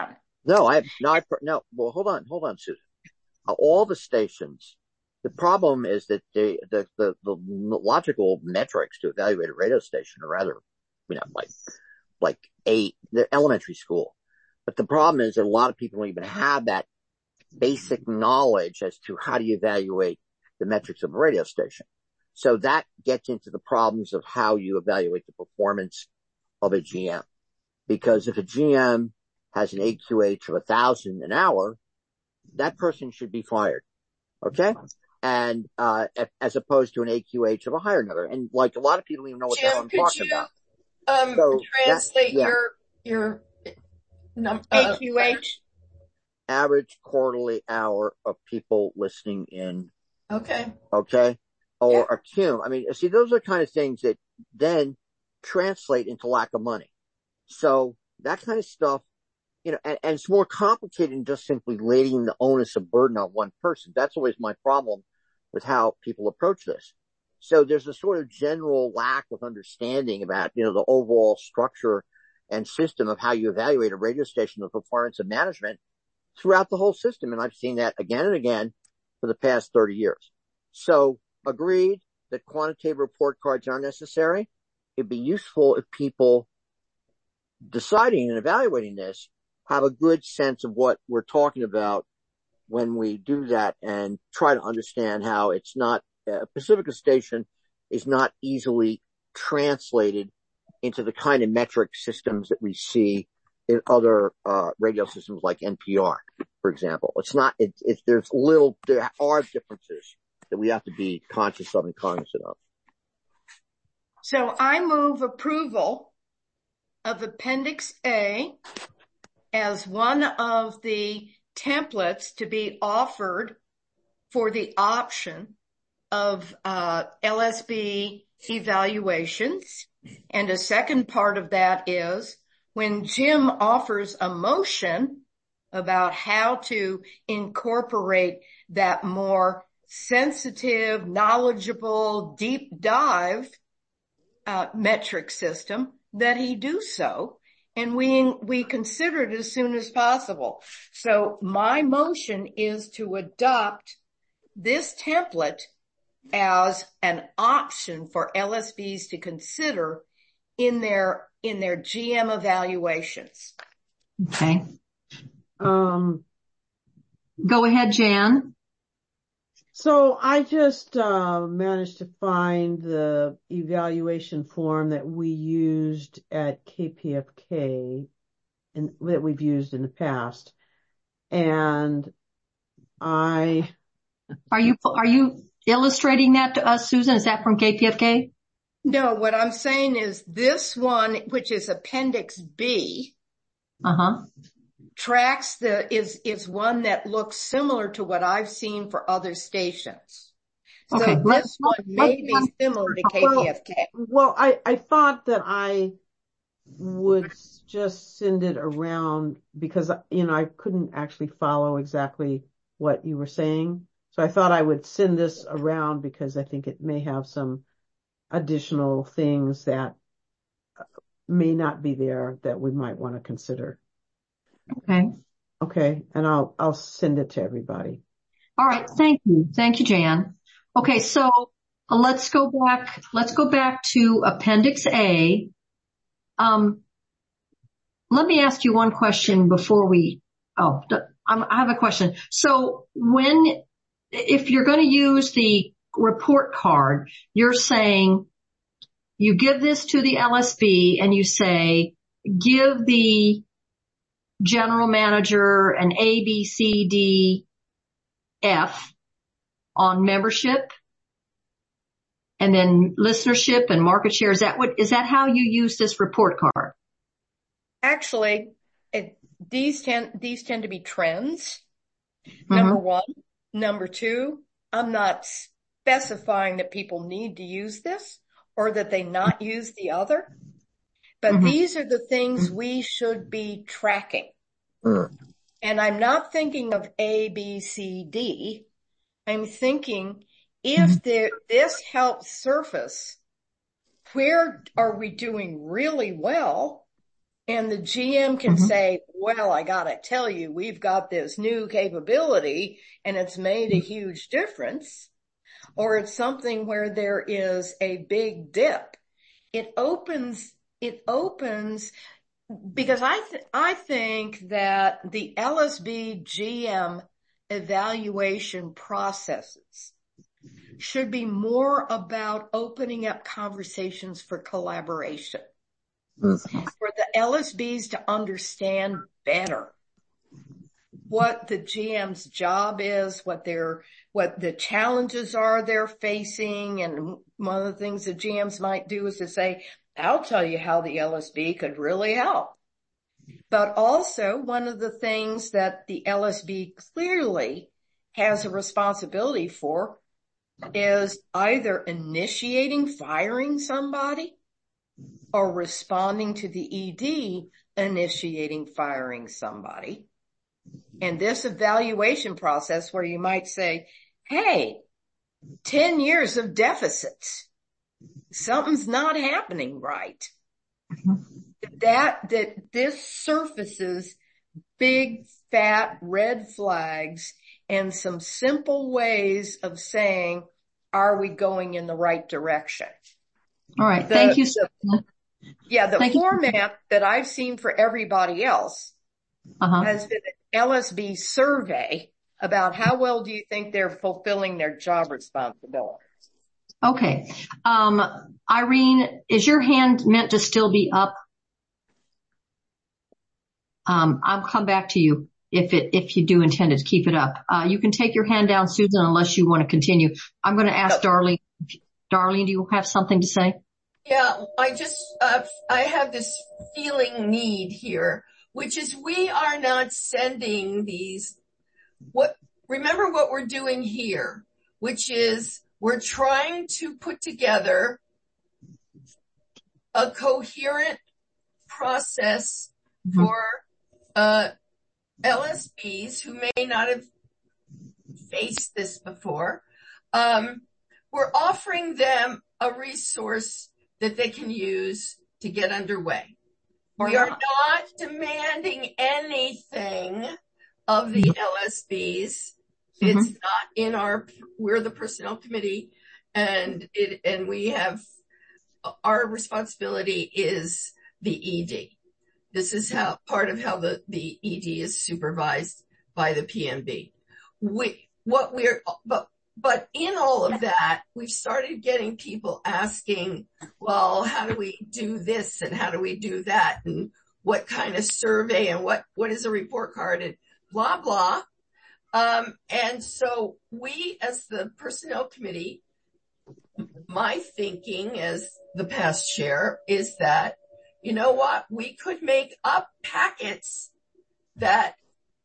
No. Well, hold on, Susan. All the stations. The problem is that the logical metrics to evaluate a radio station are rather, like the elementary school. But the problem is that a lot of people don't even have that basic knowledge as to how do you evaluate the metrics of a radio station. So that gets into the problems of how you evaluate the performance of a GM. Because if a GM has an AQH of 1,000 an hour, that person should be fired. Okay? And, as opposed to an AQH of a higher number. And like a lot of people don't even know what the hell I'm talking about. Translate your AQH? Average quarterly hour of people listening in. Okay. Or a cum. I mean, see, those are kind of things that then translate into lack of money. So that kind of stuff, and it's more complicated than just simply laying the onus of burden on one person. That's always my problem with how people approach this. So there's a sort of general lack of understanding about, the overall structure and system of how you evaluate a radio station, the performance of management throughout the whole system. And I've seen that again and again for the past 30 years. So agreed that quantitative report cards are necessary. It'd be useful if people deciding and evaluating this have a good sense of what we're talking about when we do that and try to understand how it's not, Pacifica station is not easily translated into the kind of metric systems that we see in other, radio systems like NPR, for example. There are differences that we have to be conscious of and cognizant of. So I move approval of Appendix A as one of the templates to be offered for the option of LSB evaluations. And a second part of that is when Jim offers a motion about how to incorporate that more sensitive, knowledgeable, deep dive metric system, that he do so. And we consider it as soon as possible. So my motion is to adopt this template as an option for LSBs to consider in their GM evaluations. Okay. Go ahead, Jan. So I just managed to find the evaluation form that we used at KPFK and that we've used in the past. And are you illustrating that to us, Susan? Is that from KPFK? No, what I'm saying is this one, which is Appendix B, tracks is one that looks similar to what I've seen for other stations. So okay, this one may be similar to KPFK. Well, I thought that I would just send it around because, I couldn't actually follow exactly what you were saying. So I thought I would send this around because I think it may have some additional things that may not be there that we might want to consider. Okay. And I'll send it to everybody. All right. Thank you. Thank you, Jan. Okay. So let's go back to Appendix A. Let me ask you one question before I have a question. So if you're going to use the report card, you're saying you give this to the LSB and you say, give the general manager an A, B, C, D, F on membership and then listenership and market share. Is that how you use this report card? Actually, these tend to be trends. Number one. Number two, I'm not specifying that people need to use this or that they not use the other. But these are the things we should be tracking. And I'm not thinking of A, B, C, D. I'm thinking if this helps surface where are we doing really well And the GM can say, well, I gotta tell you, we've got this new capability and it's made a huge difference. Or it's something where there is a big dip. It opens, because I think that the LSB GM evaluation processes should be more about opening up conversations for collaboration, for the LSBs to understand better what the GM's job is, what the challenges are they're facing. And one of the things the GMs might do is to say, I'll tell you how the LSB could really help. But also one of the things that the LSB clearly has a responsibility for is either initiating firing somebody or responding to the ED initiating firing somebody. And this evaluation process where you might say, hey, 10 years of deficits, something's not happening right. That this surfaces big, fat red flags and some simple ways of saying, are we going in the right direction? All right. Thank you. The format that I've seen for everybody else has been an LSB survey about how well do you think they're fulfilling their job responsibilities. Okay. Irene, is your hand meant to still be up? I'll come back to you if you do intend to keep it up. You can take your hand down, Susan, unless you want to continue. I'm going to ask Darlene. Darlene, do you have something to say? Yeah, I have this feeling need here, which is we are not sending these, remember what we're doing here, which is we're trying to put together a coherent process for LSBs who may not have faced this before. We're offering them a resource that they can use to get underway. We are not demanding anything of the LSBs. It's not we're the personnel committee and we have, our responsibility is the ED. This is part of how the ED is supervised by the PMB. But in all of that, we've started getting people asking, well, how do we do this and how do we do that? And what kind of survey and what is a report card and blah, blah. And so we as the personnel committee, my thinking as the past chair is that, you know what, we could make up packets that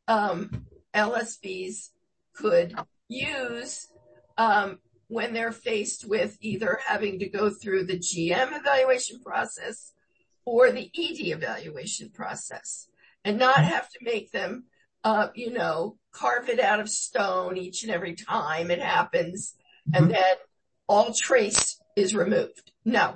LSBs could use when they're faced with either having to go through the GM evaluation process or the ED evaluation process and not have to make them, carve it out of stone each and every time it happens and then all trace is removed. No.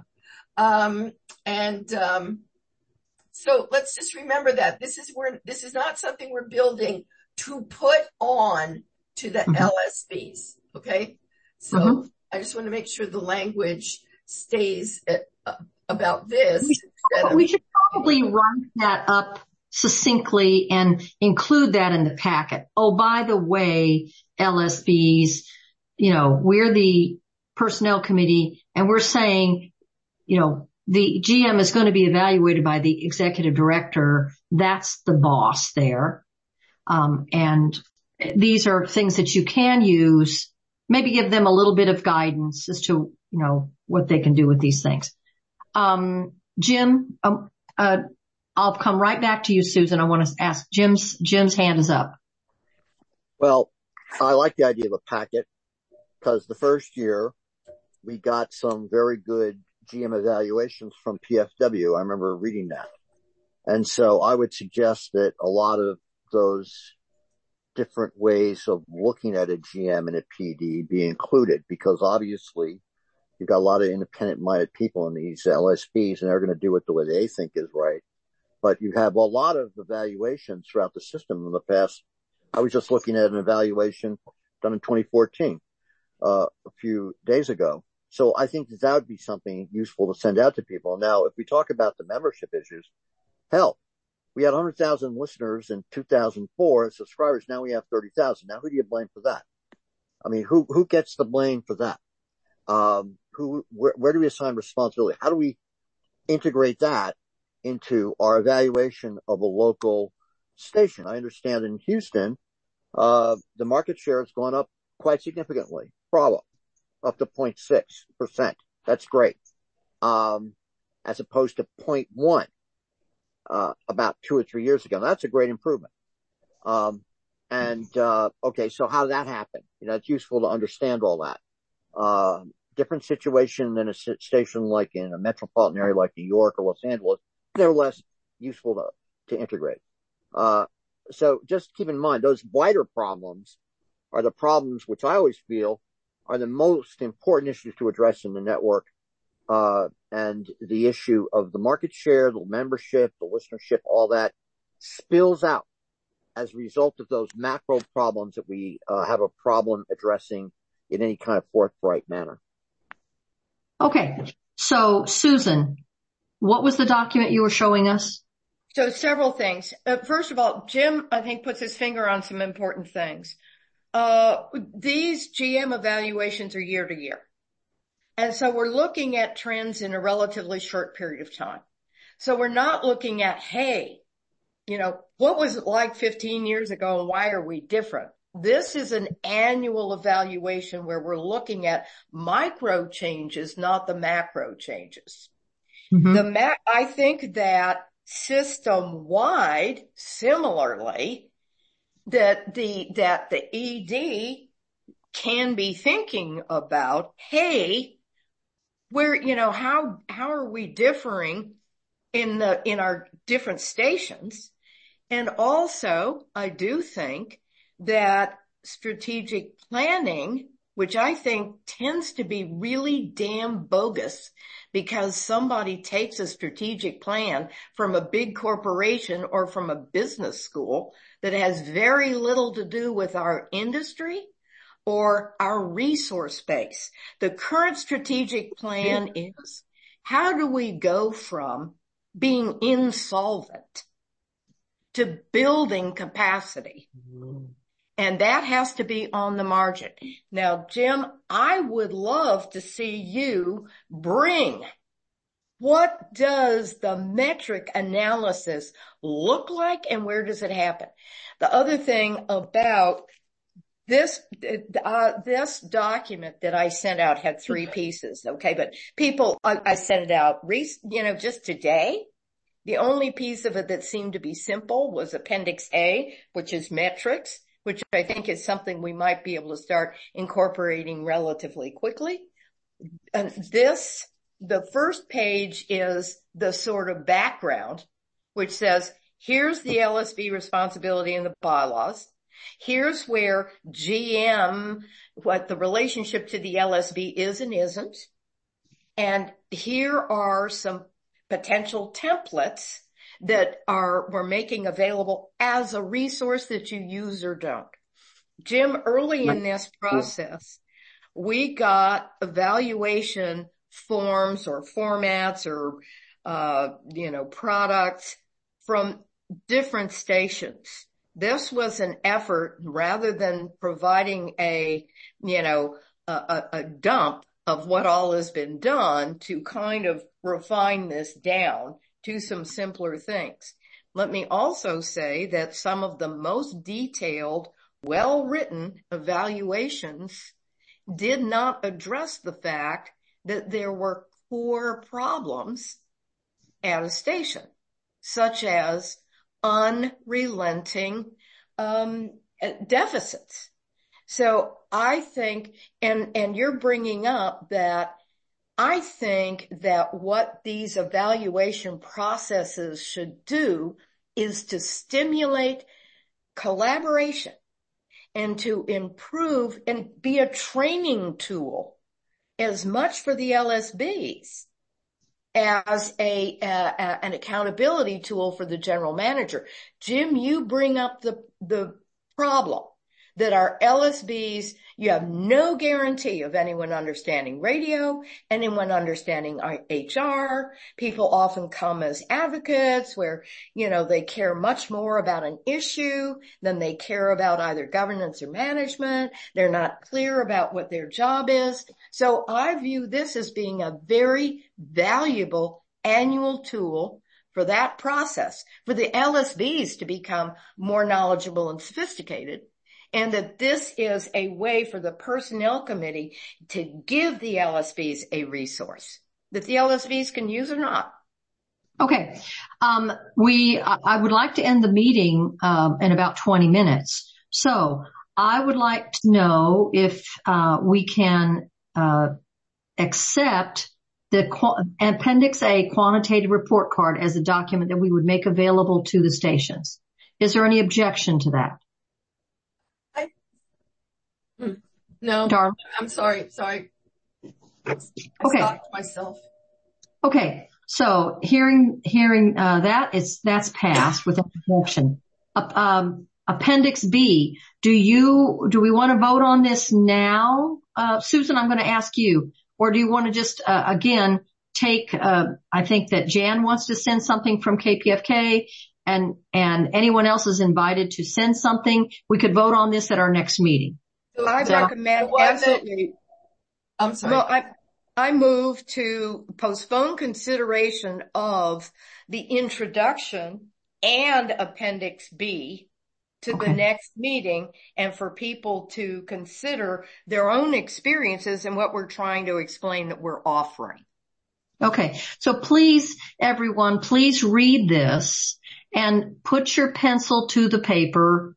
So let's just remember that this is not something we're building to put on to the LSBs. Okay. So I just want to make sure the language stays about this. We should probably write that up succinctly and include that in the packet. Oh, by the way, LSBs, we're the personnel committee and we're saying, the GM is going to be evaluated by the executive director. That's the boss there. And these are things that you can use, maybe give them a little bit of guidance as to, what they can do with these things. Jim, I'll come right back to you, Susan. I want to ask Jim's hand is up. Well, I like the idea of a packet because the first year we got some very good GM evaluations from PFW. I remember reading that. And so I would suggest that a lot of those different ways of looking at a GM and a PD be included because obviously you've got a lot of independent minded people in these LSPs and they're going to do it the way they think is right. but you have a lot of evaluations throughout the system in the past. I was just looking at an evaluation done in 2014, a few days ago. So I think that would be something useful to send out to people. Now, if we talk about the membership issues, hell, we had 100,000 listeners in 2004 subscribers. Now we have 30,000. Now who do you blame for that? I mean, who gets the blame for that? Where do we assign responsibility? How do we integrate that into our evaluation of a local station? I understand in Houston, the market share has gone up quite significantly. Bravo. Up to 0.6%. That's great. As opposed to 0.1, about 2 or 3 years ago. That's a great improvement. Okay, so how did that happen? You know, it's useful to understand all that. Different situation than a station like in a metropolitan area like New York or Los Angeles. They're less useful to integrate. So just keep in mind, those wider problems are the problems which I always feel are the most important issues to address in the network. And the issue of the market share, the membership, the listenership, all that spills out as a result of those macro problems that we have a problem addressing in any kind of forthright manner. Okay. So, Susan, what was the document you were showing us? So several things. First of all, Jim, I think, puts his finger on some important things. These GM evaluations are year to year. And so we're looking at trends in a relatively short period of time. So we're not looking at, hey, you know, what was it like 15 years ago and why are we different? This is an annual evaluation where we're looking at micro changes, not the macro changes. Mm-hmm. I think that system-wide, similarly, that the ED can be thinking about, hey, where, you know, how are we differing in our different stations? And also, I do think that strategic planning, which I think tends to be really damn bogus because somebody takes a strategic plan from a big corporation or from a business school that has very little to do with our industry or our resource base. The current strategic plan is, how do we go from being insolvent to building capacity? And that has to be on the margin. Now, Jim, I would love to see you bring, what does the metric analysis look like and where does it happen? The other thing about this document that I sent out had 3 pieces. Okay. But I sent it out, just today. The only piece of it that seemed to be simple was Appendix A, which is metrics, which I think is something we might be able to start incorporating relatively quickly. And the first page is the sort of background, which says, here's the LSB responsibility in the bylaws. Here's where GM, what the relationship to the LSB is and isn't. And here are some potential templates that we're making available as a resource that you use or don't. Jim, early in this process, we got evaluation forms or formats or, products from different stations. This was an effort rather than providing a dump of what all has been done to kind of refine this down to some simpler things. Let me also say that some of the most detailed, well-written evaluations did not address the fact that there were core problems at a station, such as unrelenting deficits. So I think, and you're bringing up that I think that what these evaluation processes should do is to stimulate collaboration and to improve and be a training tool as much for the LSBs as an accountability tool for the general manager. Jim, you bring up the problem that our LSBs, you have no guarantee of anyone understanding radio, anyone understanding HR. People often come as advocates where, they care much more about an issue than they care about either governance or management. They're not clear about what their job is. So I view this as being a very valuable annual tool for that process, for the LSBs to become more knowledgeable and sophisticated. And that this is a way for the personnel committee to give the LSBs a resource that the LSBs can use or not. Okay. I would like to end the meeting, in about 20 minutes. So I would like to know if, we can, accept the Appendix A quantitative report card as a document that we would make available to the stations. Is there any objection to that? No, Darla? I'm sorry. I Okay. stopped myself. Okay. So hearing that's passed without objection. Appendix B, do we want to vote on this now? Susan, I'm going to ask you, or do you want to just, again, take, I think that Jan wants to send something from KPFK and anyone else is invited to send something. We could vote on this at our next meeting. I recommend absolutely. I'm sorry. Well, I move to postpone consideration of the introduction and Appendix B to the next meeting, and for people to consider their own experiences and what we're trying to explain that we're offering. Okay. So please, everyone, please read this and put your pencil to the paper,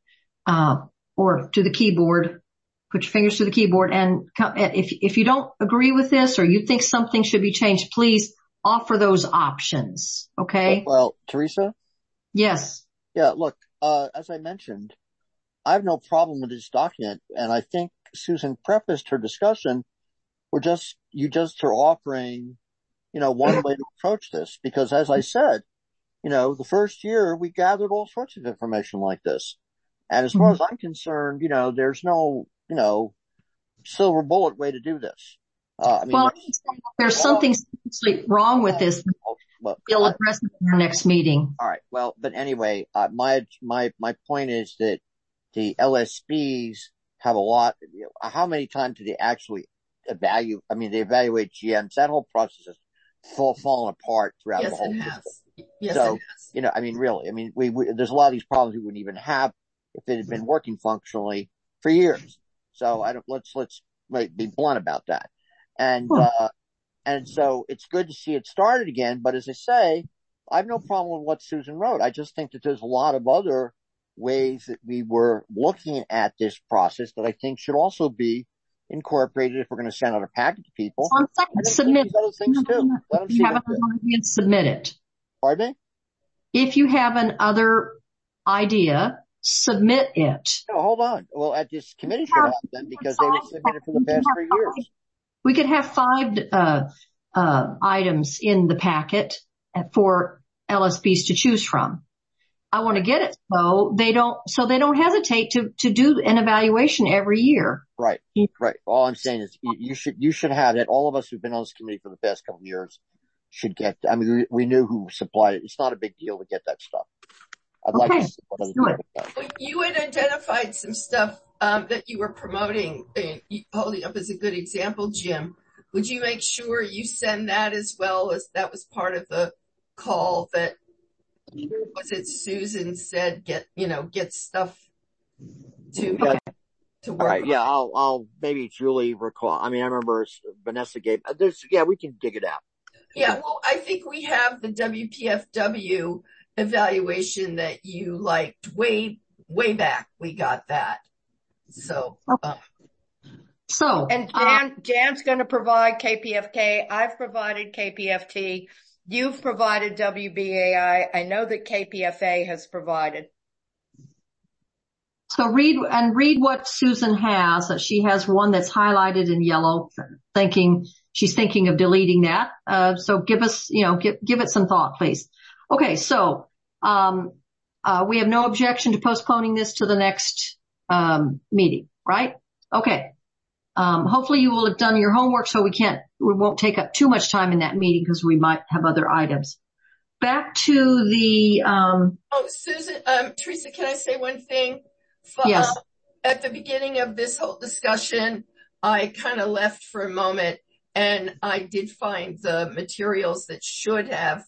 or to the keyboard. Put your fingers to the keyboard, and if you don't agree with this or you think something should be changed, please offer those options. Okay? Well, Teresa? Yes. Yeah, look, as I mentioned, I have no problem with this document, and I think Susan prefaced her discussion. You just are offering, one way to approach this, because as I said, the first year we gathered all sorts of information like this. And as far as I'm concerned, there's no, silver bullet way to do this. There's something seriously wrong with this. We'll address it in our next meeting. All right. Well, but anyway, my point is that the LSBs have a lot. How many times do they actually evaluate? I mean, they evaluate GMs. That whole process has fallen apart throughout the whole system. Yes, so, it has. really, there's a lot of these problems we wouldn't even have if it had been working functionally for years. So let's be blunt about that. And so it's good to see it started again. But as I say, I have no problem with what Susan wrote. I just think that there's a lot of other ways that we were looking at this process that I think should also be incorporated if we're going to send out a packet to people. Submit other things too. Let them see what submit it. Pardon me? If you have an other idea, submit it. No, hold on. Well, at this committee should have them because they were submitted for the past 3 years. We could have 5 items in the packet for LSBs to choose from. I want to get it so they don't hesitate to do an evaluation every year. Right. All I'm saying is you should have that. All of us who've been on this committee for the past couple of years should get. I mean, we knew who supplied it. It's not a big deal to get that stuff. I'd like to see what other people have done. You had identified some stuff that you were promoting, holding up as a good example, Jim. Would you make sure you send that as well, as that was part of the call that Susan said, get stuff to work. All right. Yeah. I'll maybe Julie recall. I mean, I remember Vanessa gave we can dig it out. Yeah. Well, I think we have the WPFW evaluation that you liked way back. We got that. So, and Jan's going to provide KPFK. I've provided KPFT. You've provided WBAI. I know that KPFA has provided. So read what Susan has. She has one that's highlighted in yellow, she's thinking of deleting that. So give us, give it some thought, please. Okay. So, we have no objection to postponing this to the next, meeting, right? Okay. Hopefully you will have done your homework so we won't take up too much time in that meeting because we might have other items. Back to the, Susan, Teresa, can I say one thing? Yes. At the beginning of this whole discussion, I kind of left for a moment and I did find the materials that should have,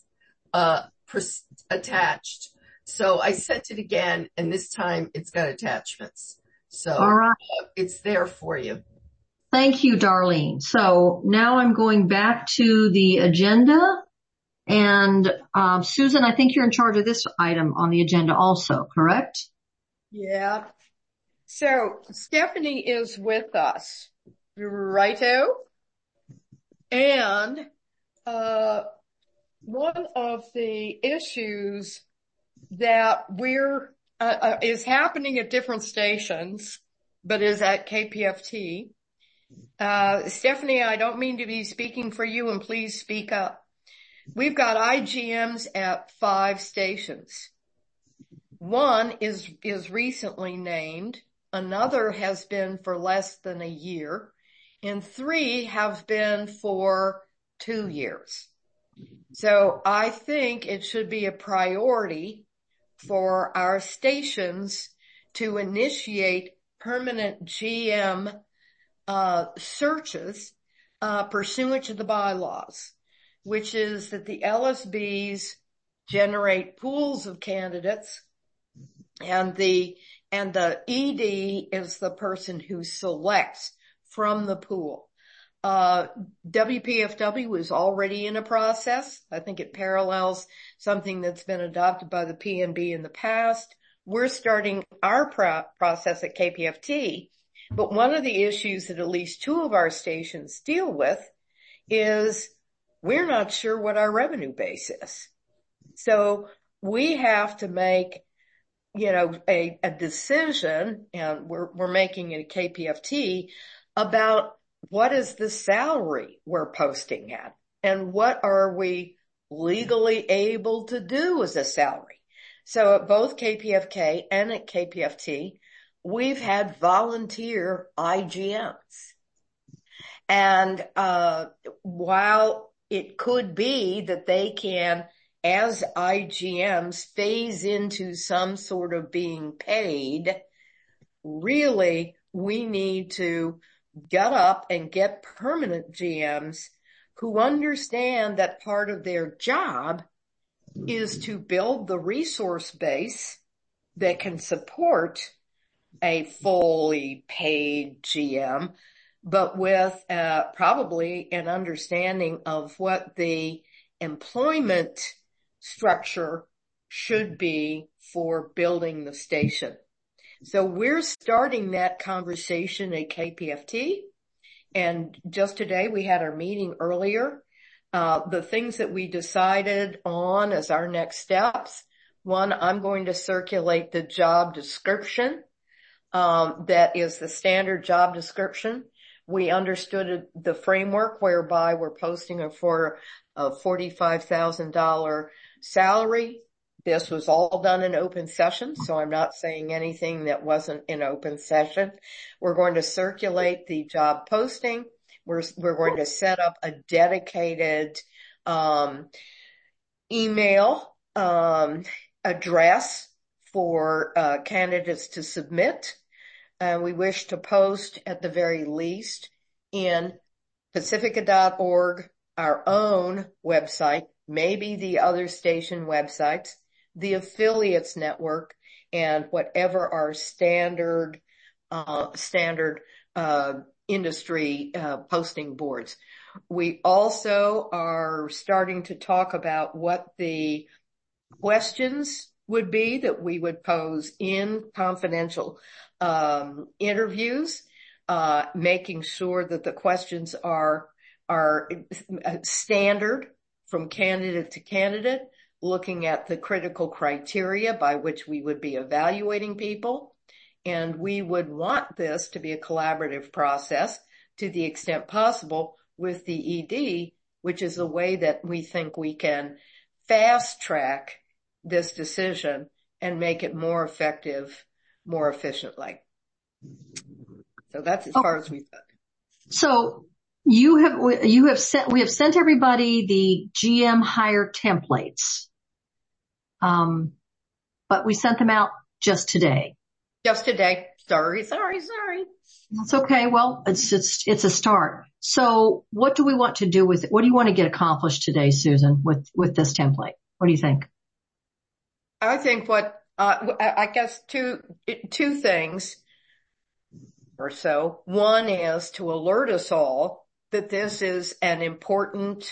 attached. So I sent it again and this time it's got attachments. So all right. It's there for you. Thank you, Darlene. So now I'm going back to the agenda. And Susan, I think you're in charge of this item on the agenda also, correct? Yeah. So Stephanie is with us, righto? And one of the issues that is happening at different stations, but is at KPFT. Stephanie, I don't mean to be speaking for you, and please speak up. We've got IGMs at 5 stations. One is recently named. Another has been for less than a year. And 3 have been for 2 years. So I think it should be a priority for our stations to initiate permanent GM searches pursuant to the bylaws, which is that the LSBs generate pools of candidates, and the ED is the person who selects from the pool. WPFW is already in a process. I think it parallels something that's been adopted by the PNB in the past. We're starting our process at KPFT, but one of the issues that at least 2 of our stations deal with is we're not sure what our revenue base is. So we have to make, a decision, and we're making it at KPFT about what is the salary we're posting at and what are we legally able to do as a salary. So at both KPFK and at KPFT, we've had volunteer IGMs. And while it could be that they can, as IGMs, phase into some sort of being paid, really we need to get up and get permanent GMs who understand that part of their job is to build the resource base that can support a fully paid GM, but with probably an understanding of what the employment structure should be for building the station. So we're starting that conversation at KPFT. And just today we had our meeting earlier. The things that we decided on as our next steps. One, I'm going to circulate the job description. That is the standard job description. We understood the framework whereby we're posting for a $45,000 salary. This was all done in open session, so I'm not saying anything that wasn't in open session. We're going to circulate the job posting. We're going to set up a dedicated email address for candidates to submit. We wish to post at the very least in Pacifica.org, our own website, maybe the other station websites, the affiliates network, and whatever our standard industry posting boards. We also are starting to talk about what the questions would be that we would pose in confidential interviews, making sure that the questions are standard from candidate to candidate, looking at the critical criteria by which we would be evaluating people, And we would want this to be a collaborative process to the extent possible with the ED, which is the way that we think we can fast track this decision and make it more effective, more efficiently. So that's as far as we've done. So we have sent everybody the GM hire templates. But we sent them out just today. Just today. Sorry. That's okay. Well, it's a start. So what do we want to do with it? What do you want to get accomplished today, Susan, with this template? What do you think? I think I guess two things or so. One is to alert us all that this is an important,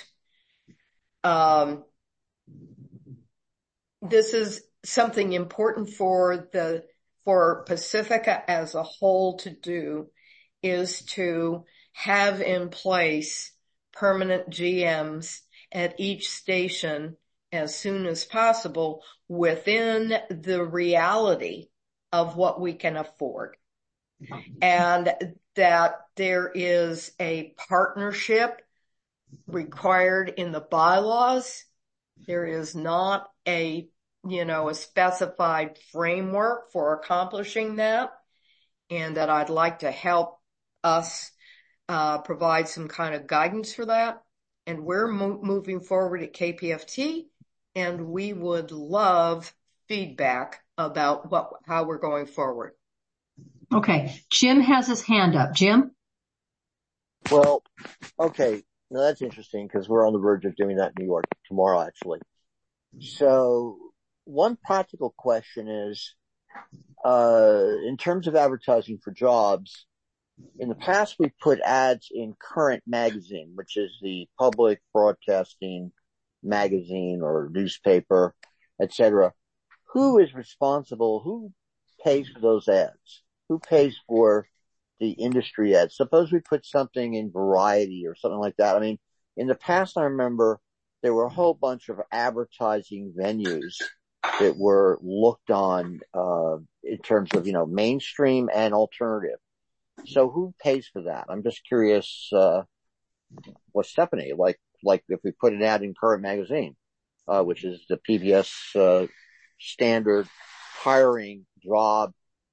this is something important for Pacifica as a whole to do, is to have in place permanent GMs at each station as soon as possible within the reality of what we can afford. And that there is a partnership required in the bylaws. There is not a specified framework for accomplishing that, and that I'd like to help us provide some kind of guidance for that. And we're moving forward at KPFT, and we would love feedback about how we're going forward. Okay. Jim has his hand up. Jim? Well, okay. Now that's interesting because we're on the verge of doing that in New York tomorrow, actually. So one practical question is, in terms of advertising for jobs, in the past we put ads in Current Magazine, which is the public broadcasting magazine or newspaper, etc. Who is responsible? Who pays for those ads? Who pays for the industry ads? Suppose we put something in Variety or something like that. I mean, in the past, I remember there were a whole bunch of advertising venues that were looked on, in terms of, mainstream and alternative. So who pays for that? I'm just curious, Stephanie, like if we put an ad in Current Magazine, which is the PBS, standard hiring job,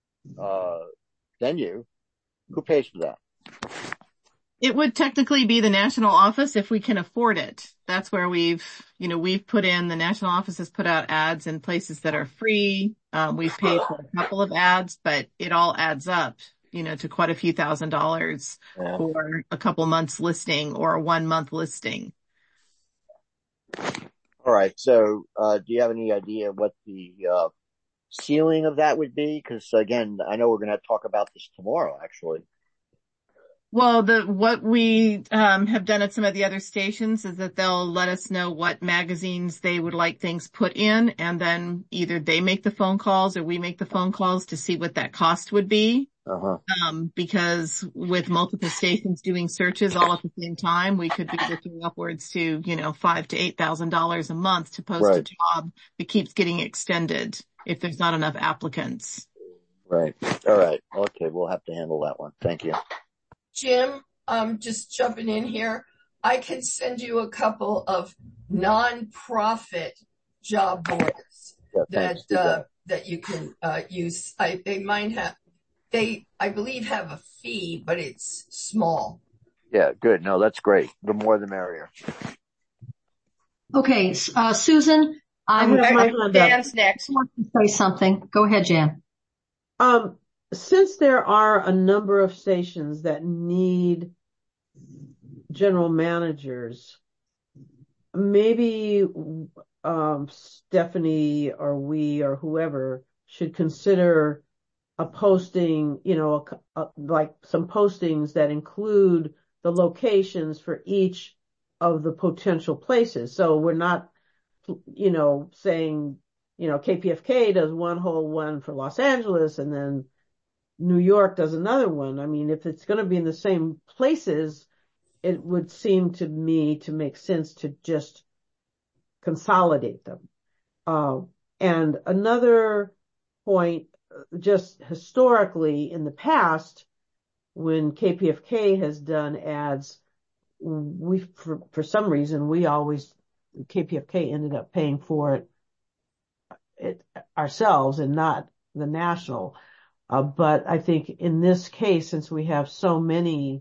venue, who pays for that? It would technically be the national office if we can afford it. That's where we've put in, the national office has put out ads in places that are free. We've paid for a couple of ads, but it all adds up, to quite a few $1,000s for a couple months listing or a 1 month listing. All right. So, do you have any idea what the, ceiling of that would be? Because again, I know we're going to talk about this tomorrow, actually. Well, what we have done at some of the other stations is that they'll let us know what magazines they would like things put in, and then either they make the phone calls or we make the phone calls to see what that cost would be. Because with multiple stations doing searches all at the same time, we could be looking upwards to, $5,000 to $8,000 a month to post a job that keeps getting extended if there's not enough applicants. Right. All right. Okay. We'll have to handle that one. Thank you. Jim, just jumping in here. I can send you a couple of non-profit job boards that you can use. They I believe have a fee, but it's small. Yeah, good. No, that's great. The more the merrier. Okay, Susan, Dan's next. I want to say something. Go ahead, Jan. Since there are a number of stations that need general managers, maybe Stephanie or we or whoever should consider a posting, like some postings that include the locations for each of the potential places. So we're not, saying, KPFK does one whole one for Los Angeles and then New York does another one. I mean, if it's going to be in the same places, it would seem to me to make sense to just consolidate them. And another point, just historically in the past, when KPFK has done ads, for some reason, KPFK ended up paying for it ourselves and not the national. But I think in this case, since we have so many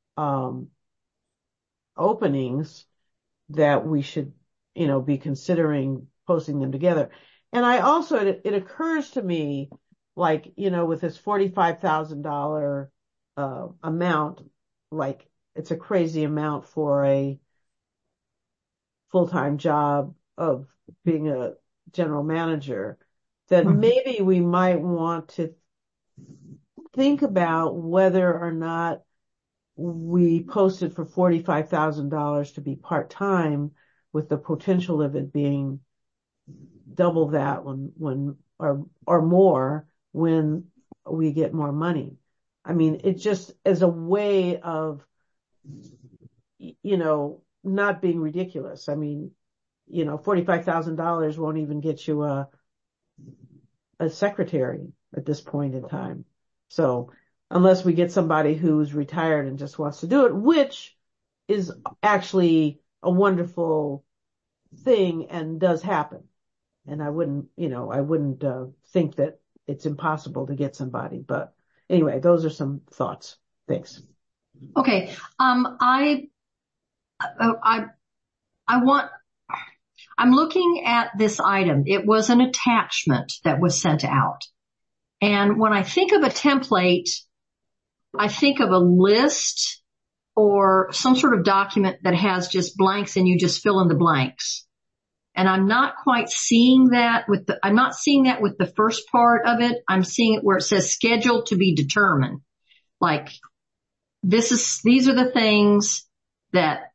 openings, that we should, be considering posting them together. And I also, it occurs to me, like, with this $45,000 amount, like, it's a crazy amount for a full-time job of being a general manager, that maybe we might want to think about whether or not we posted for $45,000 to be part-time, with the potential of it being double that or more when we get more money. I mean, it just as a way of, not being ridiculous. I mean, $45,000 won't even get you a secretary at this point in time. So unless we get somebody who's retired and just wants to do it, which is actually a wonderful thing and does happen. And I wouldn't think that it's impossible to get somebody. But anyway, those are some thoughts. Thanks. Okay. I'm looking at this item. It was an attachment that was sent out. And when I think of a template, I think of a list or some sort of document that has just blanks and you just fill in the blanks. And I'm not quite seeing that with the first part of it. I'm seeing it where it says scheduled to be determined. Like these are the things that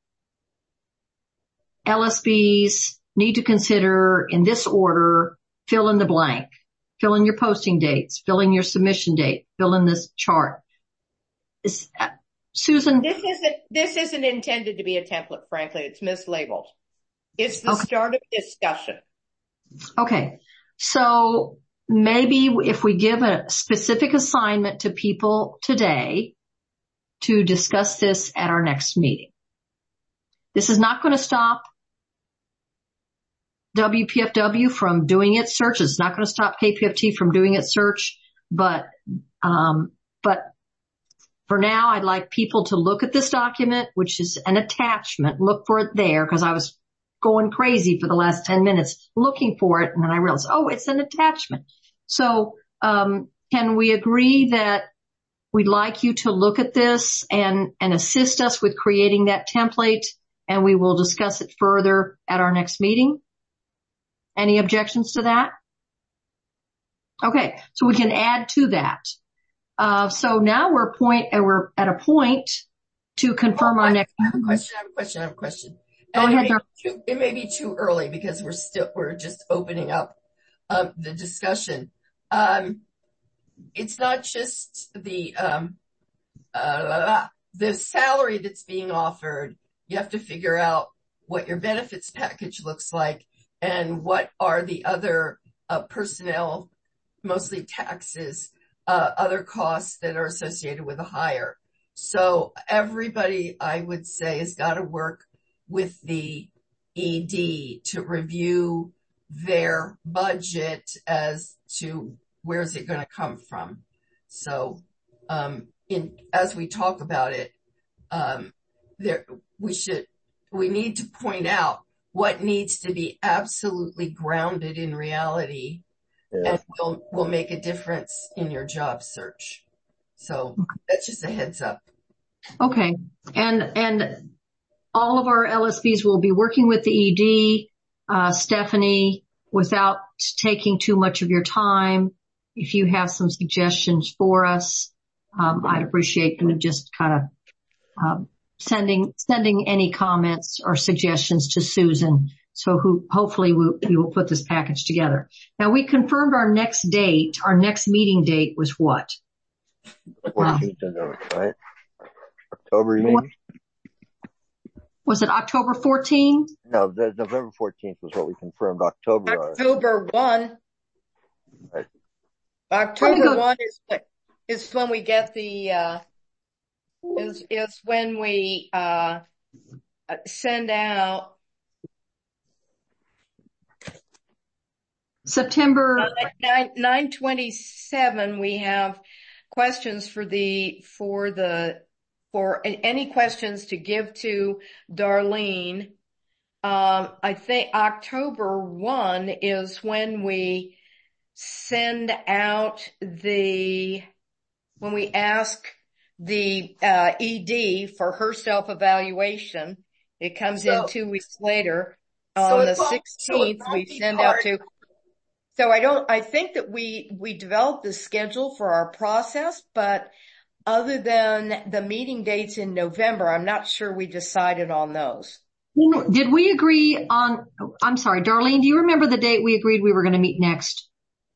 LSBs need to consider in this order. Fill in the blank, fill in your posting dates, fill in your submission date, fill in this chart. Susan? This isn't intended to be a template, frankly. It's mislabeled. It's the start of discussion. Okay. So maybe if we give a specific assignment to people today to discuss this at our next meeting. This is not going to stop WPFW from doing its search. It's not going to stop KPFT from doing its search, but for now, I'd like people to look at this document, which is an attachment. Look for it there, because I was going crazy for the last 10 minutes looking for it, and then I realized, it's an attachment. So can we agree that we'd like you to look at this and assist us with creating that template, and we will discuss it further at our next meeting? Any objections to that? Okay, so we can add to that. So now we're at a point to confirm our next. I have a question. Go ahead. It may be too early because we're just opening up the discussion. It's not just the salary that's being offered. You have to figure out what your benefits package looks like and what are the other personnel, mostly taxes, other costs that are associated with a hire. So everybody, I would say, has got to work with the ED to review their budget as to where's it going to come from. So as we talk about it, we need to point out what needs to be absolutely grounded in reality, and will make a difference in your job search. So that's just a heads up. Okay. And all of our LSBs will be working with the ED, Stephanie, without taking too much of your time. If you have some suggestions for us, I'd appreciate you just kind of sending any comments or suggestions to Susan, so hopefully we will put this package together. Now, we confirmed our next date. Our next meeting date was what? 14th, right? October, you mean? Was it October 14? No, the November 14th was what we confirmed. October 1. Right. October 1 is when we get the, is when we, send out September 9/27. We have questions for any questions to give to Darlene. I think October 1 is when we send out when we ask the ED for her self-evaluation. It comes in 2 weeks later. On the 16th, we send out to. So I think that we developed the schedule for our process, but other than the meeting dates in November, I'm not sure we decided on those. Did we agree on, I'm sorry, Darlene, do you remember the date we agreed we were going to meet next?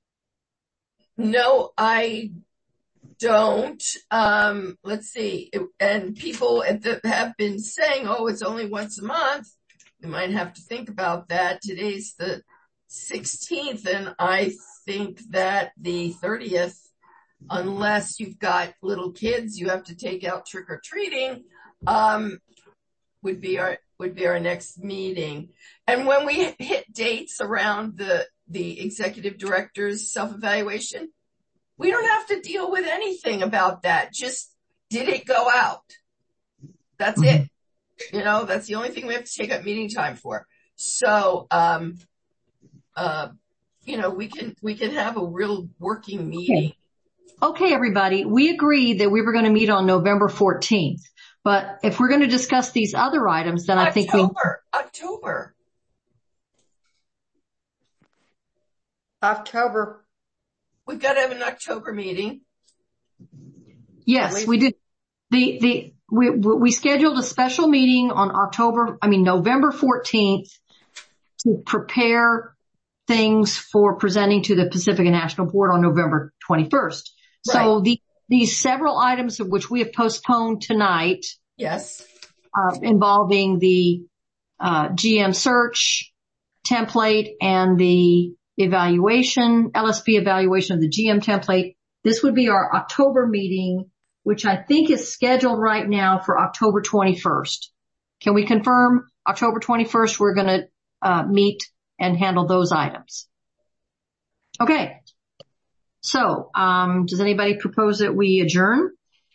No, I don't. Let's see. And people have been saying, oh, it's only once a month. We might have to think about that. Today's the 16th, and I think that the 30th, unless you've got little kids you have to take out trick-or-treating, would be our next meeting. And when we hit dates around the executive director's self-evaluation, we don't have to deal with anything about that. Just, did it go out? That's it. That's the only thing we have to take up meeting time for. So, we can have a real working meeting. Okay, everybody. We agreed that we were going to meet on November 14th. But if we're going to discuss these other items, then I think October. We've got to have an October meeting. Yes, we did. We scheduled a special meeting on November 14th to prepare things for presenting to the Pacifica National Board on November 21st. Right. So these several items of which we have postponed tonight. Yes. Involving the GM search template and the LSP evaluation of the GM template. This would be our October meeting, which I think is scheduled right now for October 21st. Can we confirm October 21st? We're going to meet and handle those items. Okay. So, does anybody propose that we adjourn?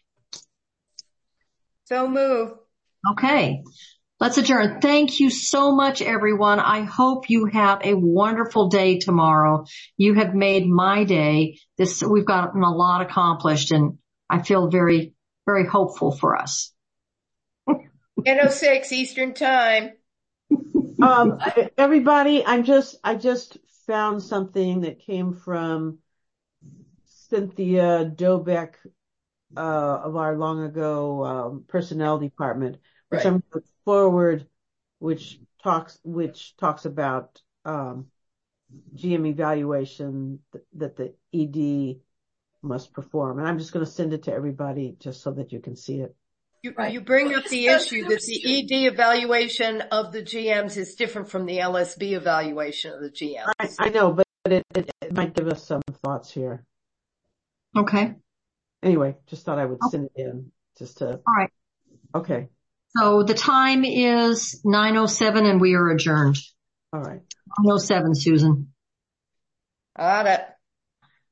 So move. Okay. Let's adjourn. Thank you so much, everyone. I hope you have a wonderful day tomorrow. You have made my day. We've gotten a lot accomplished, and I feel very, very hopeful for us. 10:06 Eastern Time. Everybody, I just found something that came from Cynthia Dobeck, of our long ago, personnel department, which I'm going to forward, which talks about, GM evaluation that the ED must perform. And I'm just going to send it to everybody just so that you can see it. You bring up the issue that the ED evaluation of the GMs is different from the LSB evaluation of the GMs. I know, but it might give us some thoughts here. Okay. Anyway, just thought I would send it in all right. Okay. So the time is 9:07 and we are adjourned. All right. 9:07, Susan. Got it.